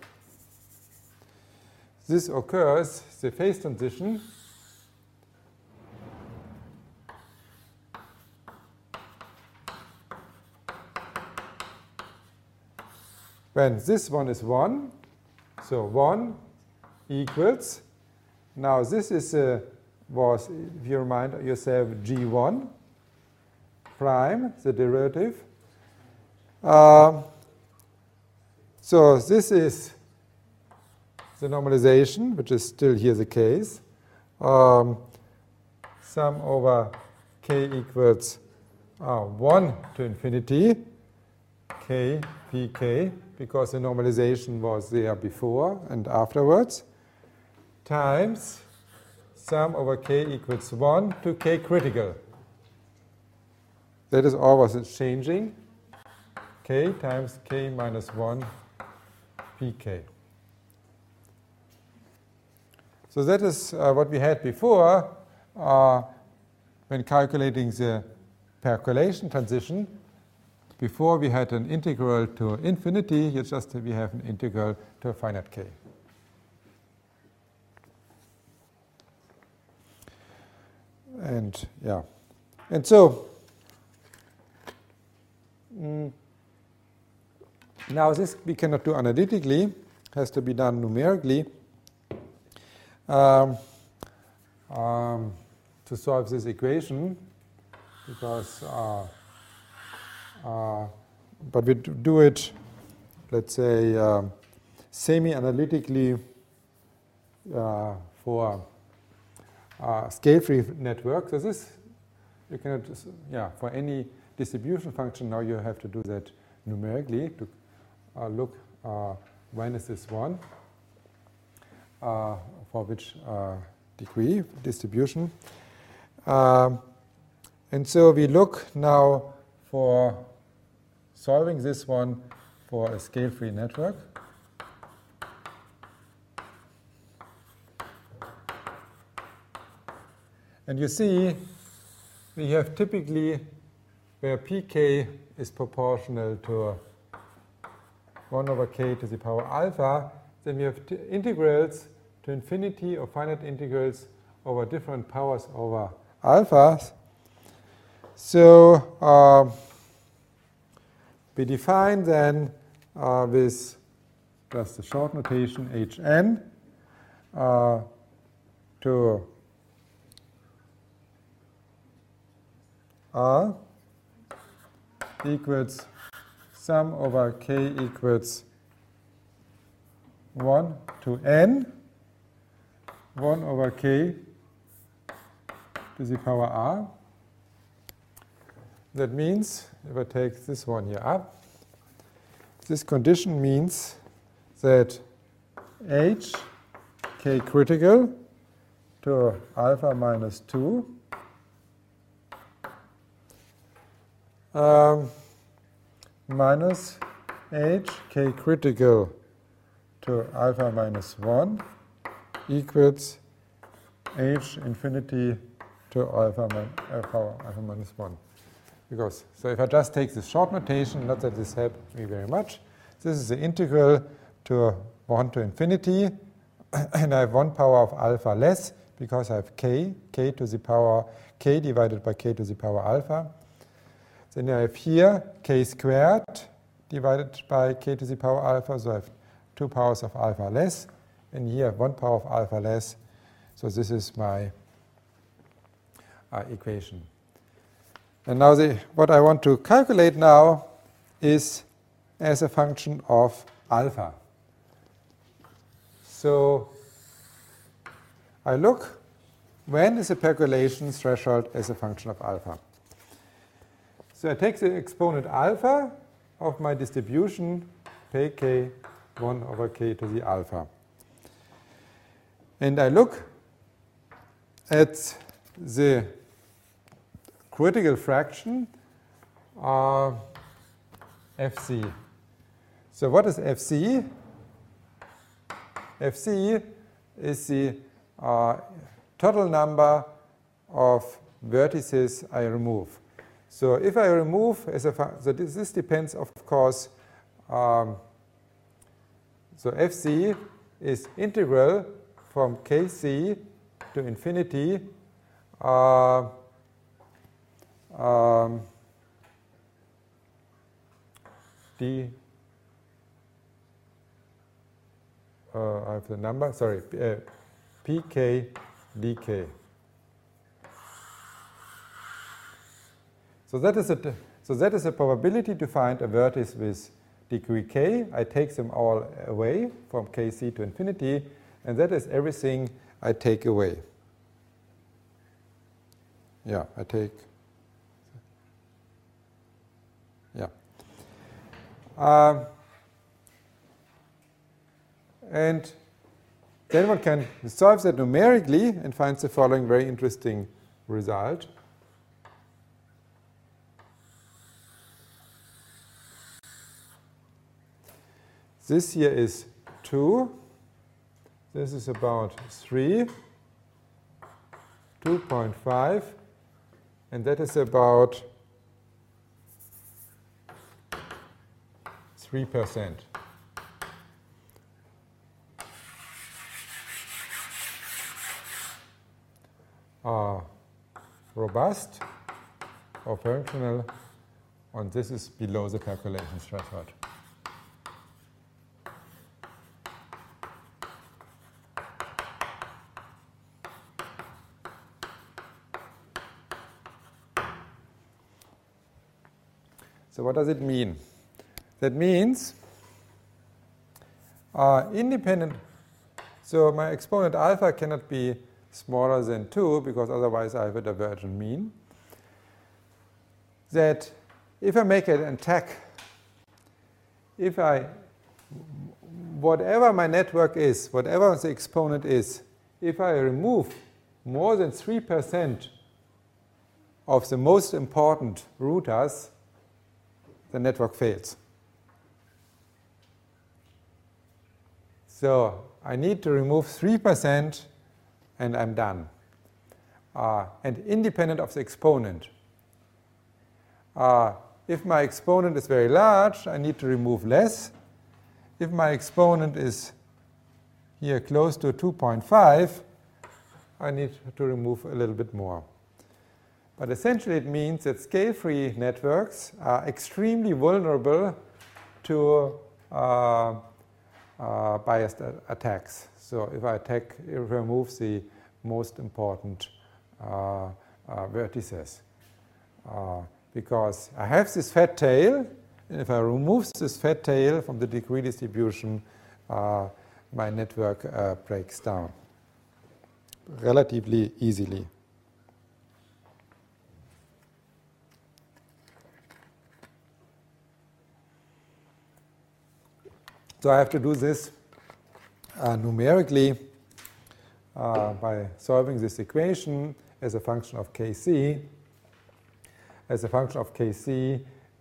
this occurs, the phase transition, when this one is 1, so 1 equals, now this is a was, if you remind yourself, g1 prime, the derivative. So this is the normalization, which is still here the case. Sum over k equals 1 to infinity, k pk, because the normalization was there before and afterwards, times sum over k equals 1 to k critical. That is always changing. K times k minus 1 pk. So that is what we had before when calculating the percolation transition. Before we had an integral to infinity, we have an integral to a finite k. And yeah, and so now this we cannot do analytically, has to be done numerically to solve this equation, because but we do it, let's say, semi-analytically for scale-free network. So this you cannot, for any distribution function now you have to do that numerically to look when is this 1, for which degree distribution. And so we look now for solving this one for a scale-free network. And you see we have typically where pk is proportional to 1 over k to the power alpha, then we have integrals to infinity or finite integrals over different powers over alphas. So we define then with just the short notation hn to r equals sum over k equals 1 to n, 1 over k to the power r. That means, if I take this one here up, this condition means that h, k critical to alpha minus 2 minus h, k critical to alpha minus 1 equals h infinity to alpha minus 1. Because, so if I just take this short notation, not that this helped me very much, this is the integral to 1 to infinity, and I have 1 power of alpha less, because I have k to the power k divided by k to the power alpha. Then I have here k squared divided by k to the power alpha, so I have 2 powers of alpha less, and here I have 1 power of alpha less. So this is my equation. And now what I want to calculate now is as a function of alpha. So I look, when is the percolation threshold as a function of alpha? So I take the exponent alpha of my distribution, pk 1 over k to the alpha. And I look at the critical fraction fc. So what is fc? fc is the total number of vertices I remove. So if I remove, so this depends, of course, so fc is integral from kc to infinity d, I have the number, sorry, pk dk. So that is a probability to find a vertex with degree k. I take them all away from kc to infinity, and that is everything I take away. Yeah, I take. Yeah. And then one can solve that numerically and finds the following very interesting result. This here is 2. This is about 3, 2.5, and that is about 3%. Are robust or functional, and this is below the calculation threshold. So what does it mean? That means independent. So my exponent alpha cannot be smaller than 2 because otherwise I have a divergent mean. That if I make an attack, whatever my network is, whatever the exponent is, if I remove more than 3% of the most important routers, the network fails. So I need to remove 3% and I'm done. And independent of the exponent. If my exponent is very large, I need to remove less. If my exponent is here close to 2.5, I need to remove a little bit more. But essentially it means that scale-free networks are extremely vulnerable to biased attacks. So if I remove the most important vertices. Because I have this fat tail, and if I remove this fat tail from the degree distribution, my network breaks down relatively easily. So I have to do this numerically by solving this equation as a function of kc. As a function of kc,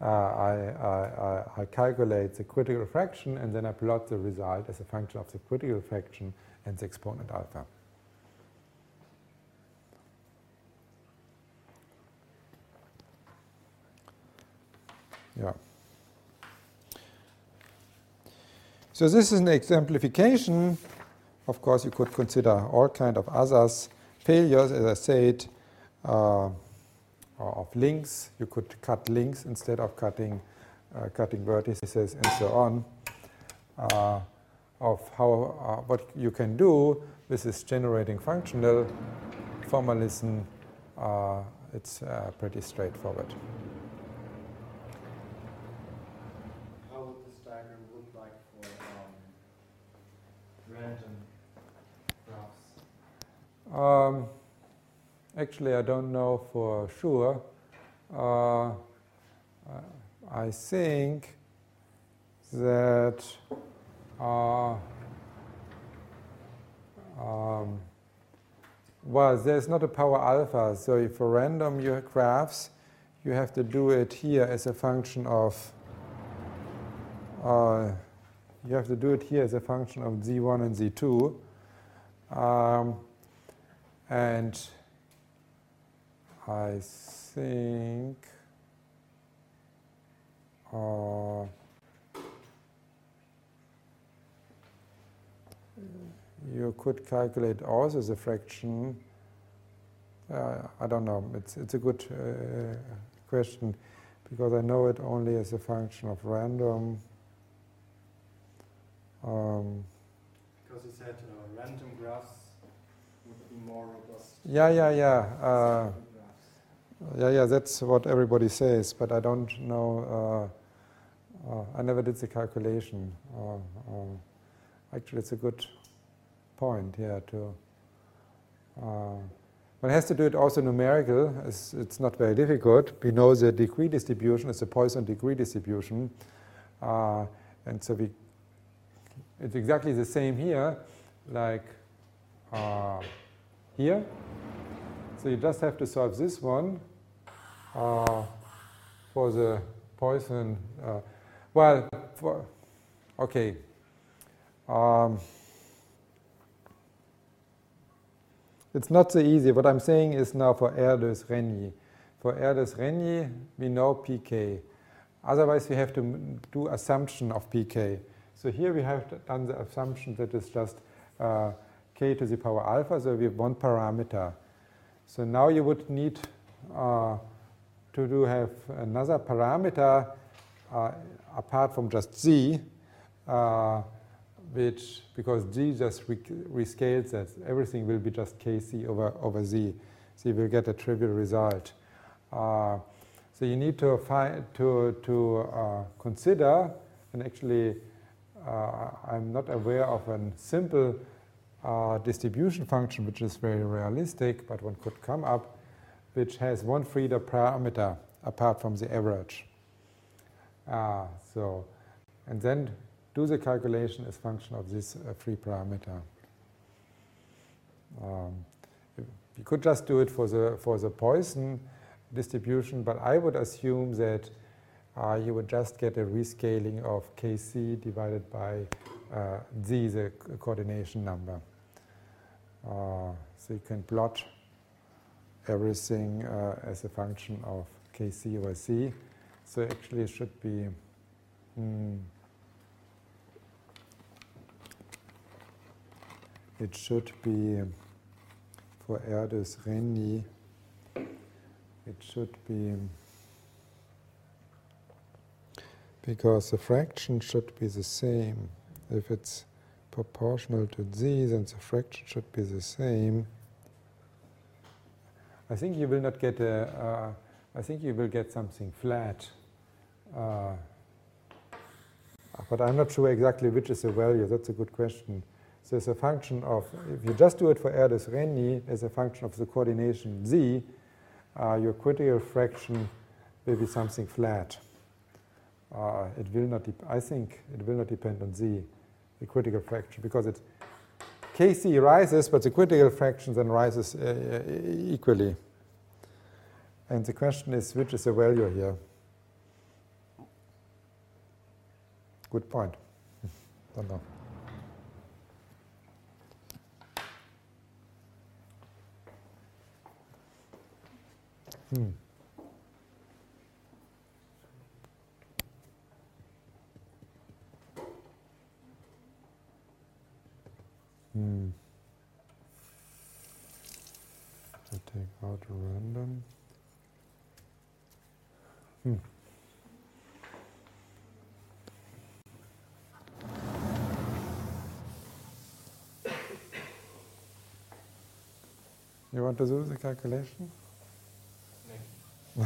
I calculate the critical fraction, and then I plot the result as a function of the critical fraction and the exponent alpha. Yeah. So this is an exemplification. Of course, you could consider all kinds of others. Failures, as I said, of links. You could cut links instead of cutting vertices and so on. Of how what you can do with this generating functional formalism, it's pretty straightforward. How would this diagram look like for random graphs? Actually, I don't know for sure. I think that well, there's not a power alpha. So if for random graphs, you have to do it here as a function of z1 and z2. And I think you could calculate also the fraction. I don't know. It's a good question because I know it only as a function of random. Because you said random graphs would be more robust. Yeah. Yeah, that's what everybody says, but I don't know. I never did the calculation. Actually, it's a good point here to. One has to do it also numerical. It's not very difficult. We know the degree distribution is a Poisson degree distribution, and so it's exactly the same here, like here. So you just have to solve this one for the Poisson. Okay. It's not so easy. What I'm saying is now for Erdős-Rényi. For Erdős-Rényi, we know pk. Otherwise, we have to do assumption of pk. So here we have done the assumption that it's just k to the power alpha, so we have one parameter. So now you would need to have another parameter apart from just z, because z just rescales that, everything will be just kc over z. So you will get a trivial result. So you need to consider, and actually I'm not aware of a simple distribution function which is very realistic, but one could come up, which has one Frieda parameter apart from the average. And then do the calculation as function of this free parameter. You could just do it for the Poisson distribution, but I would assume that you would just get a rescaling of kc divided by z, the coordination number. So you can plot everything as a function of kc over c. So actually it should be for Erdős-Rényi, it should be, because the fraction should be the same. If it's proportional to z, then the fraction should be the same. I think you will not get I think you will get something flat. But I'm not sure exactly which is the value. That's a good question. So it's a function of, if you just do it for Erdős-Rényi as a function of the coordination z, your critical fraction will be something flat. It will not. I think it will not depend on z, the critical fraction, because it kc rises, but the critical fraction then rises equally. And the question is, which is the value here? Good point. Don't know. I take out a random. You want to do the calculation? No.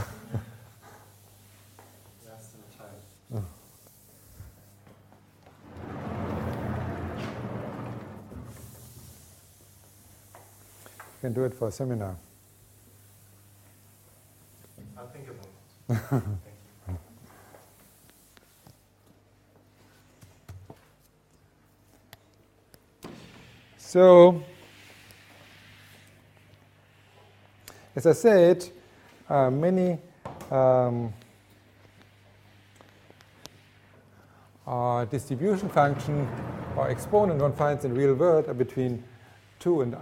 Last in time. Oh. You can do it for a seminar. I'll think about it. Thank you. So, as I said, many distribution function or exponent one finds in real world are between 2 and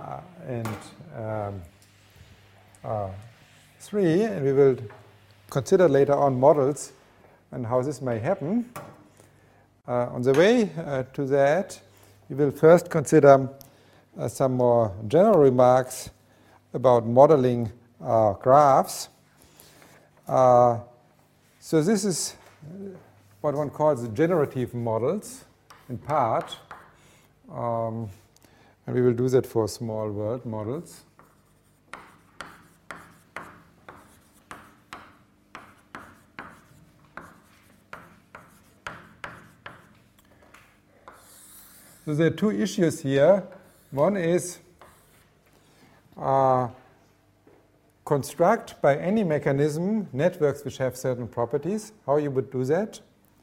3, and we will consider later on models and how this may happen. On the way to that, we will first consider some more general remarks about modeling graphs. So this is what one calls generative models, in part. And we will do that for small world models. So there are two issues here. One is construct by any mechanism networks which have certain properties. How you would do that?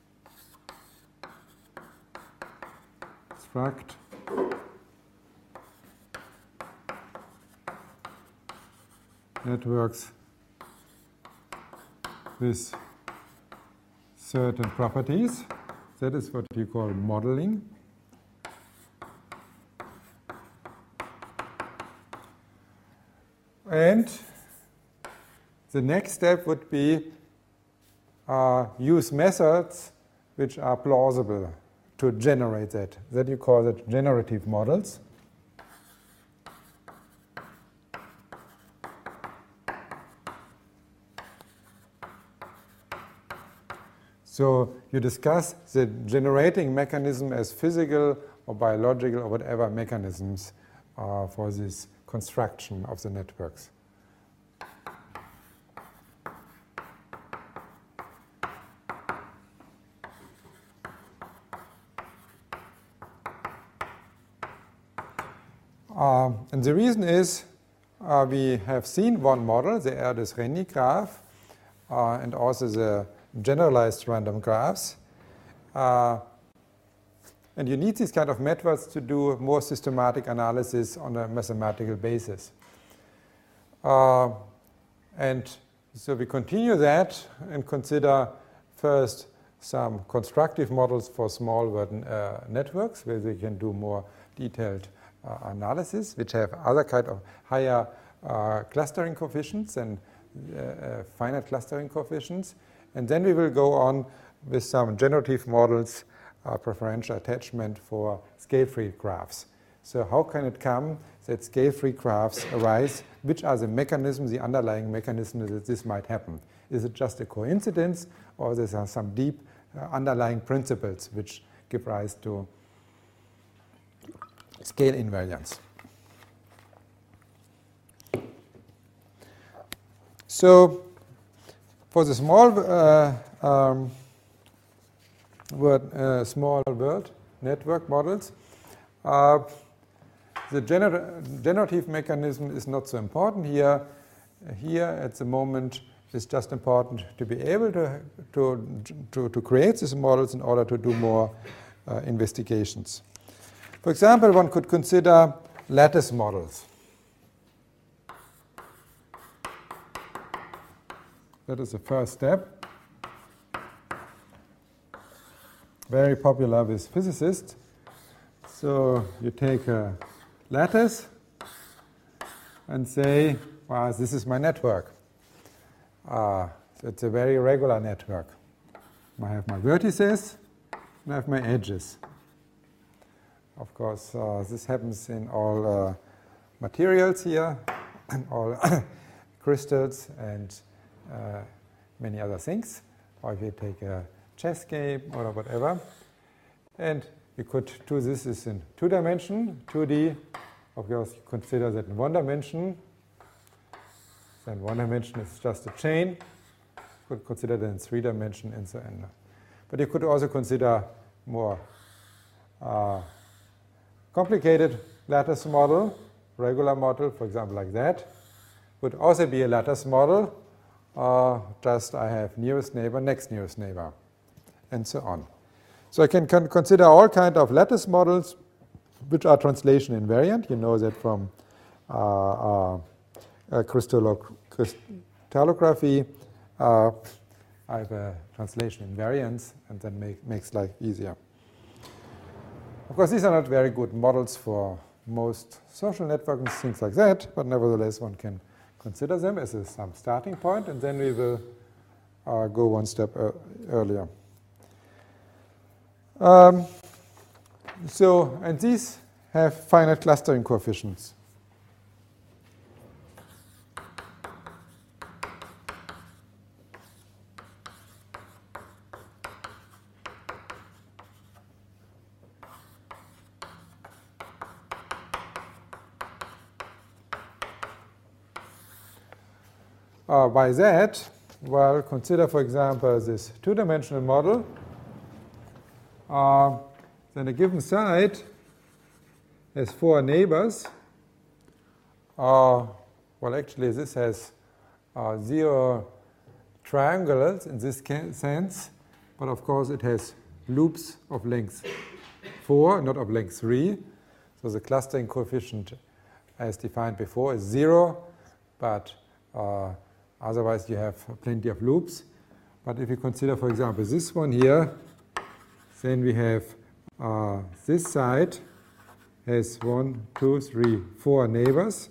Construct networks with certain properties. That is what you call modeling. And the next step would be use methods which are plausible to generate that. That you call it generative models. So you discuss the generating mechanism as physical or biological or whatever mechanisms for this construction of the networks. And the reason is we have seen one model, the Erdős-Renyi graph, and also the generalized random graphs. And you need these kind of methods to do more systematic analysis on a mathematical basis. And so we continue that and consider first some constructive models for small networks where they can do more detailed analysis, which have other kind of higher clustering coefficients and finite clustering coefficients. And then we will go on with some generative models, preferential attachment for scale-free graphs. So how can it come that scale-free graphs arise? Which are the mechanisms, the underlying mechanisms that this might happen? Is it just a coincidence, or there are some deep underlying principles which give rise to scale invariance? So for the small world network models, the generative mechanism is not so important here. Here at the moment, it's just important to be able to create these models in order to do more investigations. For example, one could consider lattice models. That is the first step. Very popular with physicists. So you take a lattice and say, well, this is my network. So it's a very regular network. I have my vertices and I have my edges. Of course, this happens in all materials here, all crystals and many other things. Or if you take a chess game or whatever. And you could do this is in 2 dimension, 2D. Of course, you consider that in 1 dimension. Then 1 dimension is just a chain. You could consider that in 3 dimension and so on. But you could also consider more complicated lattice model, regular model, for example, like that. Would also be a lattice model. Just I have nearest neighbor, next nearest neighbor, and so on. So I can consider all kinds of lattice models which are translation invariant. You know that from crystallography. I have a translation invariance, and then makes life easier. Of course, these are not very good models for most social networks, things like that, but nevertheless, one can consider them as some starting point, and then we will go one step earlier. And these have finite clustering coefficients. Why that? Well, consider, for example, this 2-dimensional model. Then a given site has 4 neighbors. Well, actually, this has 0 triangles in this sense, but of course it has loops of length 4, not of length 3. So the clustering coefficient, as defined before, is 0, but otherwise you have plenty of loops. But if you consider, for example, this one here, then we have this side has 1, 2, 3, 4 neighbors.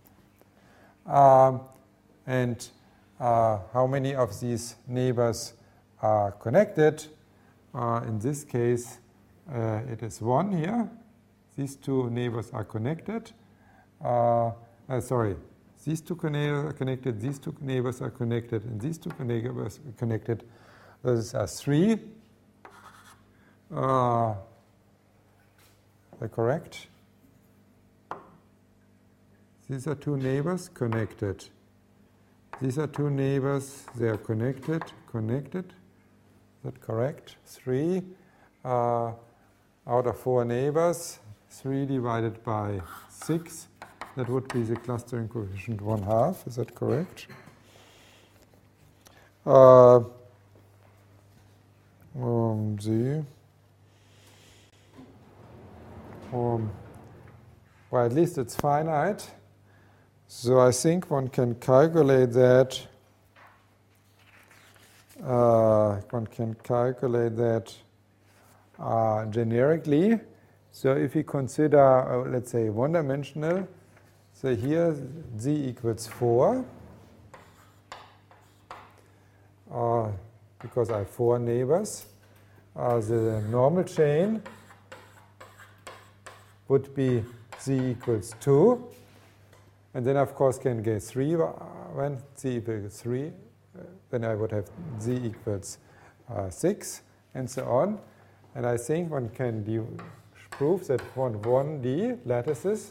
And how many of these neighbors are connected? In this case, it is 1 here. These 2 neighbors are connected. Sorry, these 2 neighbors are connected, these 2 neighbors are connected, and these 2 neighbors are connected. Those are 3. Are they correct? These are 2 neighbors connected. These are 2 neighbors, they are connected. Is that correct? 3 out of 4 neighbors, 3 divided by 6. That would be the clustering coefficient 1/2. Is that correct? Well, at least it's finite. So I think one can calculate that. Generically. So if we consider, let's say, one-dimensional, so here z equals 4, because I have 4 neighbors. The normal chain would be z equals 2. And then, of course, can get 3. When z equals 3, then I would have z equals 6, and so on. And I think one can prove that 1D lattices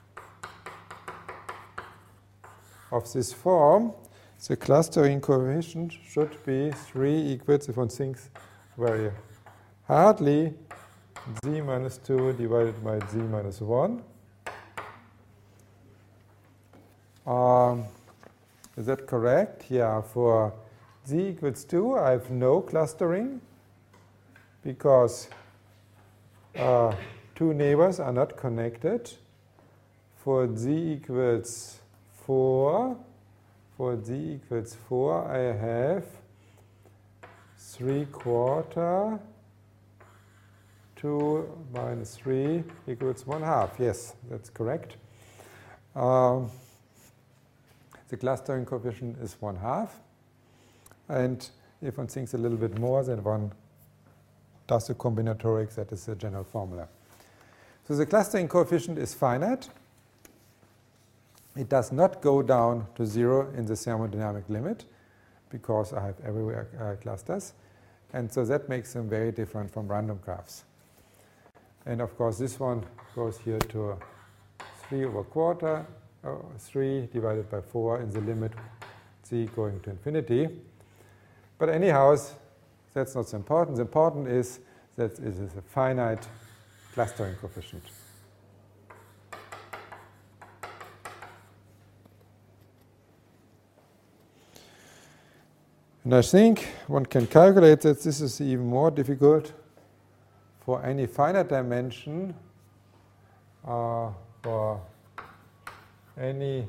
of this form, the clustering coefficient should be 3 equals, if one thinks very hardly, z minus 2 divided by z minus 1. Is that correct? Yeah, for z equals 2, I have no clustering because 2 neighbors are not connected. For z equals 4, I have 3/4. 2 minus 3 equals 1/2. Yes, that's correct. The clustering coefficient is 1/2. And if one thinks a little bit more, then one does the combinatorics. That is the general formula. So the clustering coefficient is finite. It does not go down to 0 in the thermodynamic limit because I have everywhere clusters. And so that makes them very different from random graphs. And of course, this one goes here to 3/4. 3 divided by 4 in the limit z going to infinity. But anyhow, that's not so important. The important is that it is a finite clustering coefficient. And I think one can calculate that this is even more difficult for any finite dimension, for any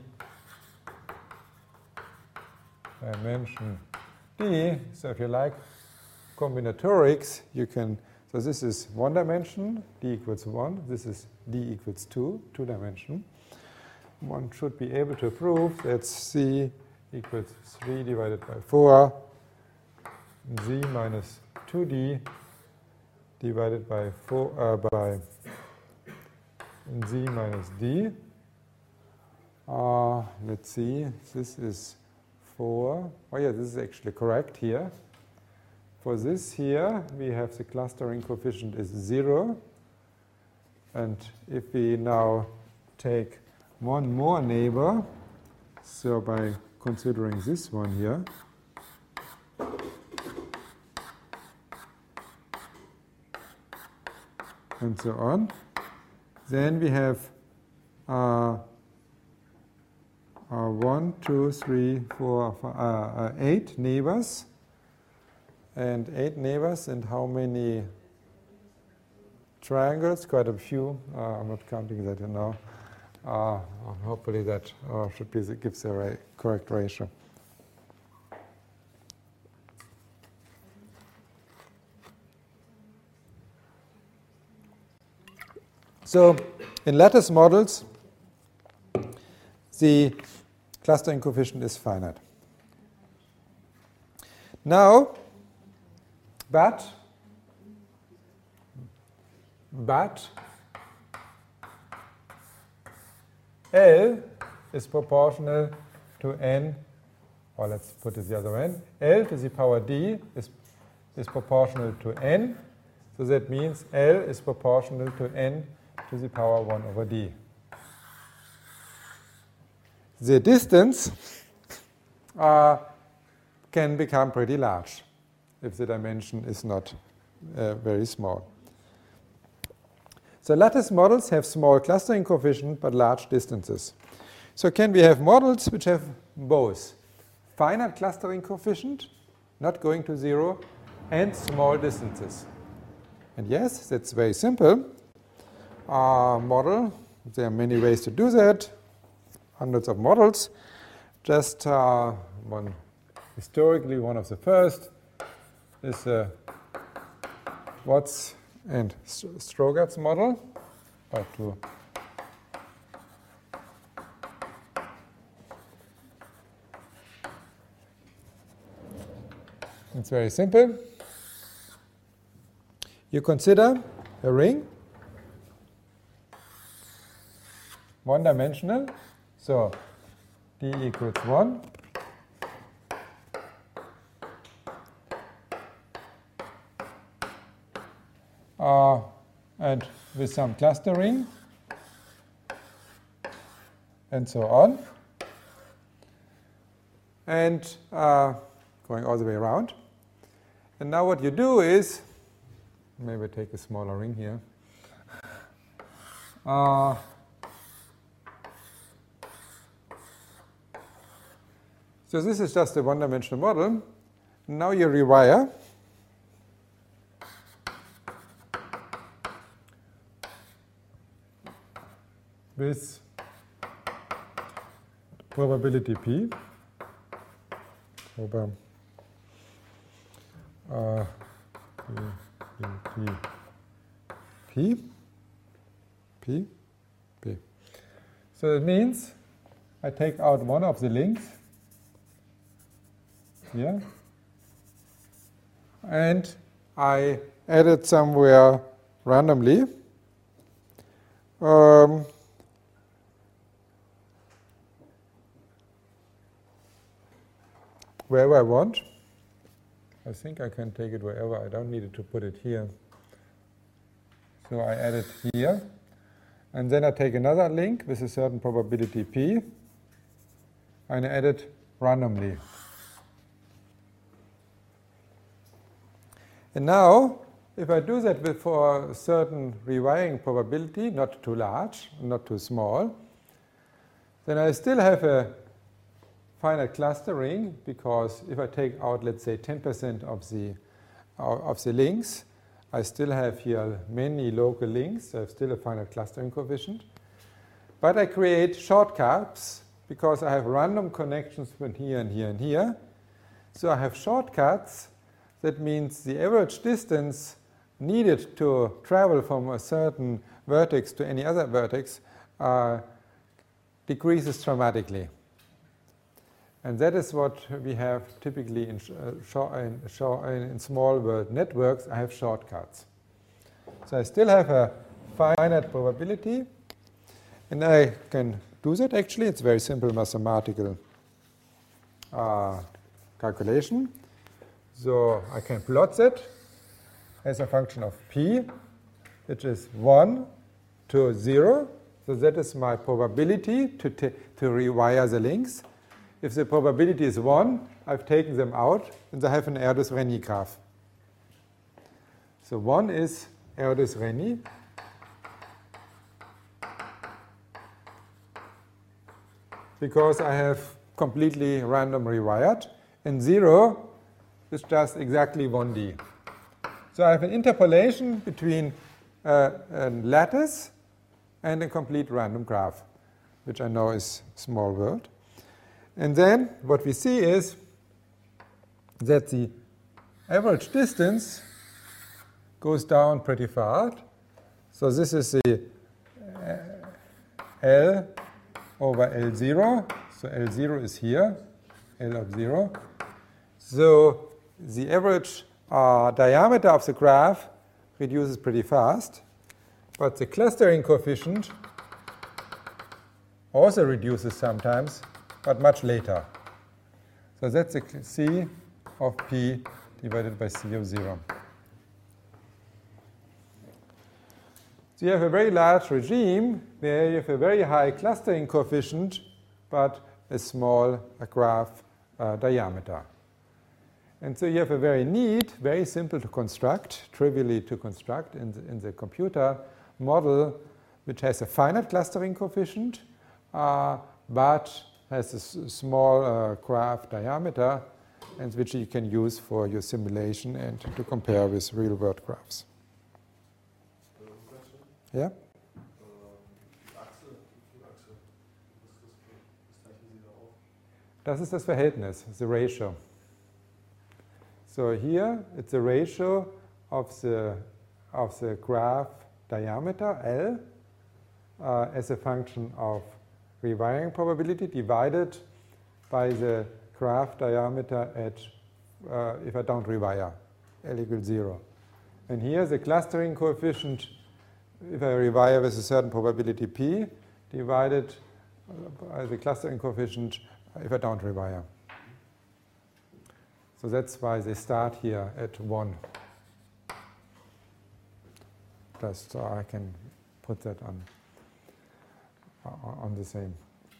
dimension d. So if you like combinatorics, you can, so this is 1 dimension, d equals 1. This is d equals 2, 2 dimension. One should be able to prove that c equals 3 divided by 4, z minus 2d divided by 4 by z minus d. Let's see, this is 4. Oh yeah, this is actually correct here. For this here, we have the clustering coefficient is 0. And if we now take one more neighbor, so by considering this one here, and so on, then we have 1, 2, 3, 4, 5, 8 neighbors. And 8 neighbors, and how many triangles? Quite a few. I'm not counting that now. Hopefully that should be gives the correct ratio. So in lattice models, the clustering coefficient is finite. Now, but L is proportional to n, or let's put it the other way. L to the power d is proportional to n, so that means L is proportional to n to the power 1 over d. The distance can become pretty large if the dimension is not very small. So lattice models have small clustering coefficient but large distances. So can we have models which have both finite clustering coefficient, not going to 0, and small distances? And yes, that's very simple. Model, there are many ways to do that, hundreds of models. Just historically, one of the first is Watts and Strogatz model. It's very simple. You consider a ring, one-dimensional, so d equals 1. And with some clustering, and so on. And going all the way around. And now what you do is, maybe take a smaller ring here. So this is just a one-dimensional model. Now you rewire. With probability p, P. So it means I take out one of the links here, and I add it somewhere randomly. Wherever I want. I think I can take it wherever. I don't need to put it here. So I add it here. And then I take another link with a certain probability p, and I add it randomly. And now, if I do that for a certain rewiring probability, not too large, not too small, then I still have a finite clustering, because if I take out, let's say, 10% of the links, I still have here many local links, so I have still a finite clustering coefficient. But I create shortcuts, because I have random connections between here and here and here. So I have shortcuts. That means the average distance needed to travel from a certain vertex to any other vertex decreases dramatically. And that is what we have typically in small world networks. I have shortcuts. So I still have a finite probability, and I can do that actually. It's very simple mathematical calculation. So I can plot that as a function of p, which is 1 to 0. So that is my probability to rewire the links. If the probability is 1, I've taken them out, and I have an Erdős-Renyi graph. So 1 is Erdős-Renyi. because I have completely random rewired, and 0 is just exactly 1D. So I have an interpolation between a lattice and a complete random graph, which I know is small world. And then what we see is that the average distance goes down pretty far. So this is the L over L0. So L0 is here, L of 0. So the average diameter of the graph reduces pretty fast, but the clustering coefficient also reduces sometimes, but much later. So that's the C of P divided by C of 0. So you have a very large regime where you have a very high clustering coefficient, but a small graph diameter. And so you have a very neat, very simple to construct, trivially to construct in the computer model, which has a finite clustering coefficient, but has a small graph diameter, and which you can use for your simulation and to compare with real-world graphs. Yeah? Die Achse, die Achse, was zeichnen Sie da auf? Das ist das Verhältnis, the ratio. So here it's the ratio of the graph diameter L as a function of rewiring probability divided by the graph diameter at if I don't rewire, L equals 0. And here the clustering coefficient, if I rewire with a certain probability P, divided by the clustering coefficient if I don't rewire. So that's why they start here at 1. Just so I can put that on the same.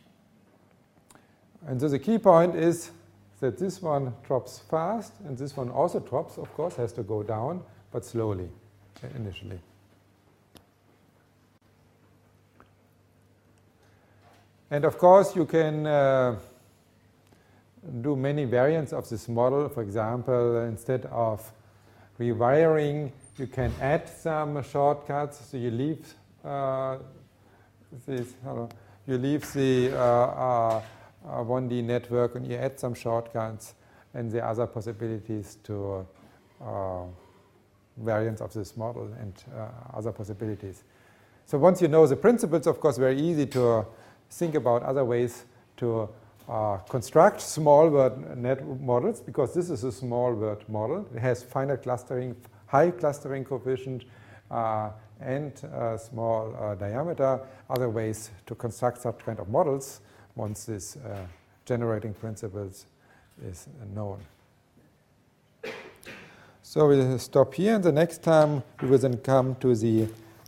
And so the key point is that this one drops fast, and this one also drops, of course, has to go down, but slowly initially. And of course, you can do many variants of this model. For example, instead of rewiring, you can add some shortcuts. So you leave the 1D network and you add some shortcuts, and the other possibilities to variants of this model and other possibilities. So once you know the principles, of course, very easy to think about other ways to construct small word net models, because this is a small word model. It has finite clustering, high clustering coefficient, and small diameter. Other ways to construct such kind of models once this generating principles is known. So we'll stop here, and the next time we will then come to the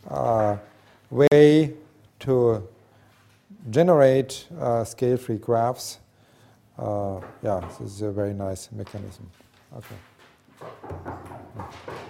way to generate scale-free graphs. Yeah, this is a very nice mechanism. Okay.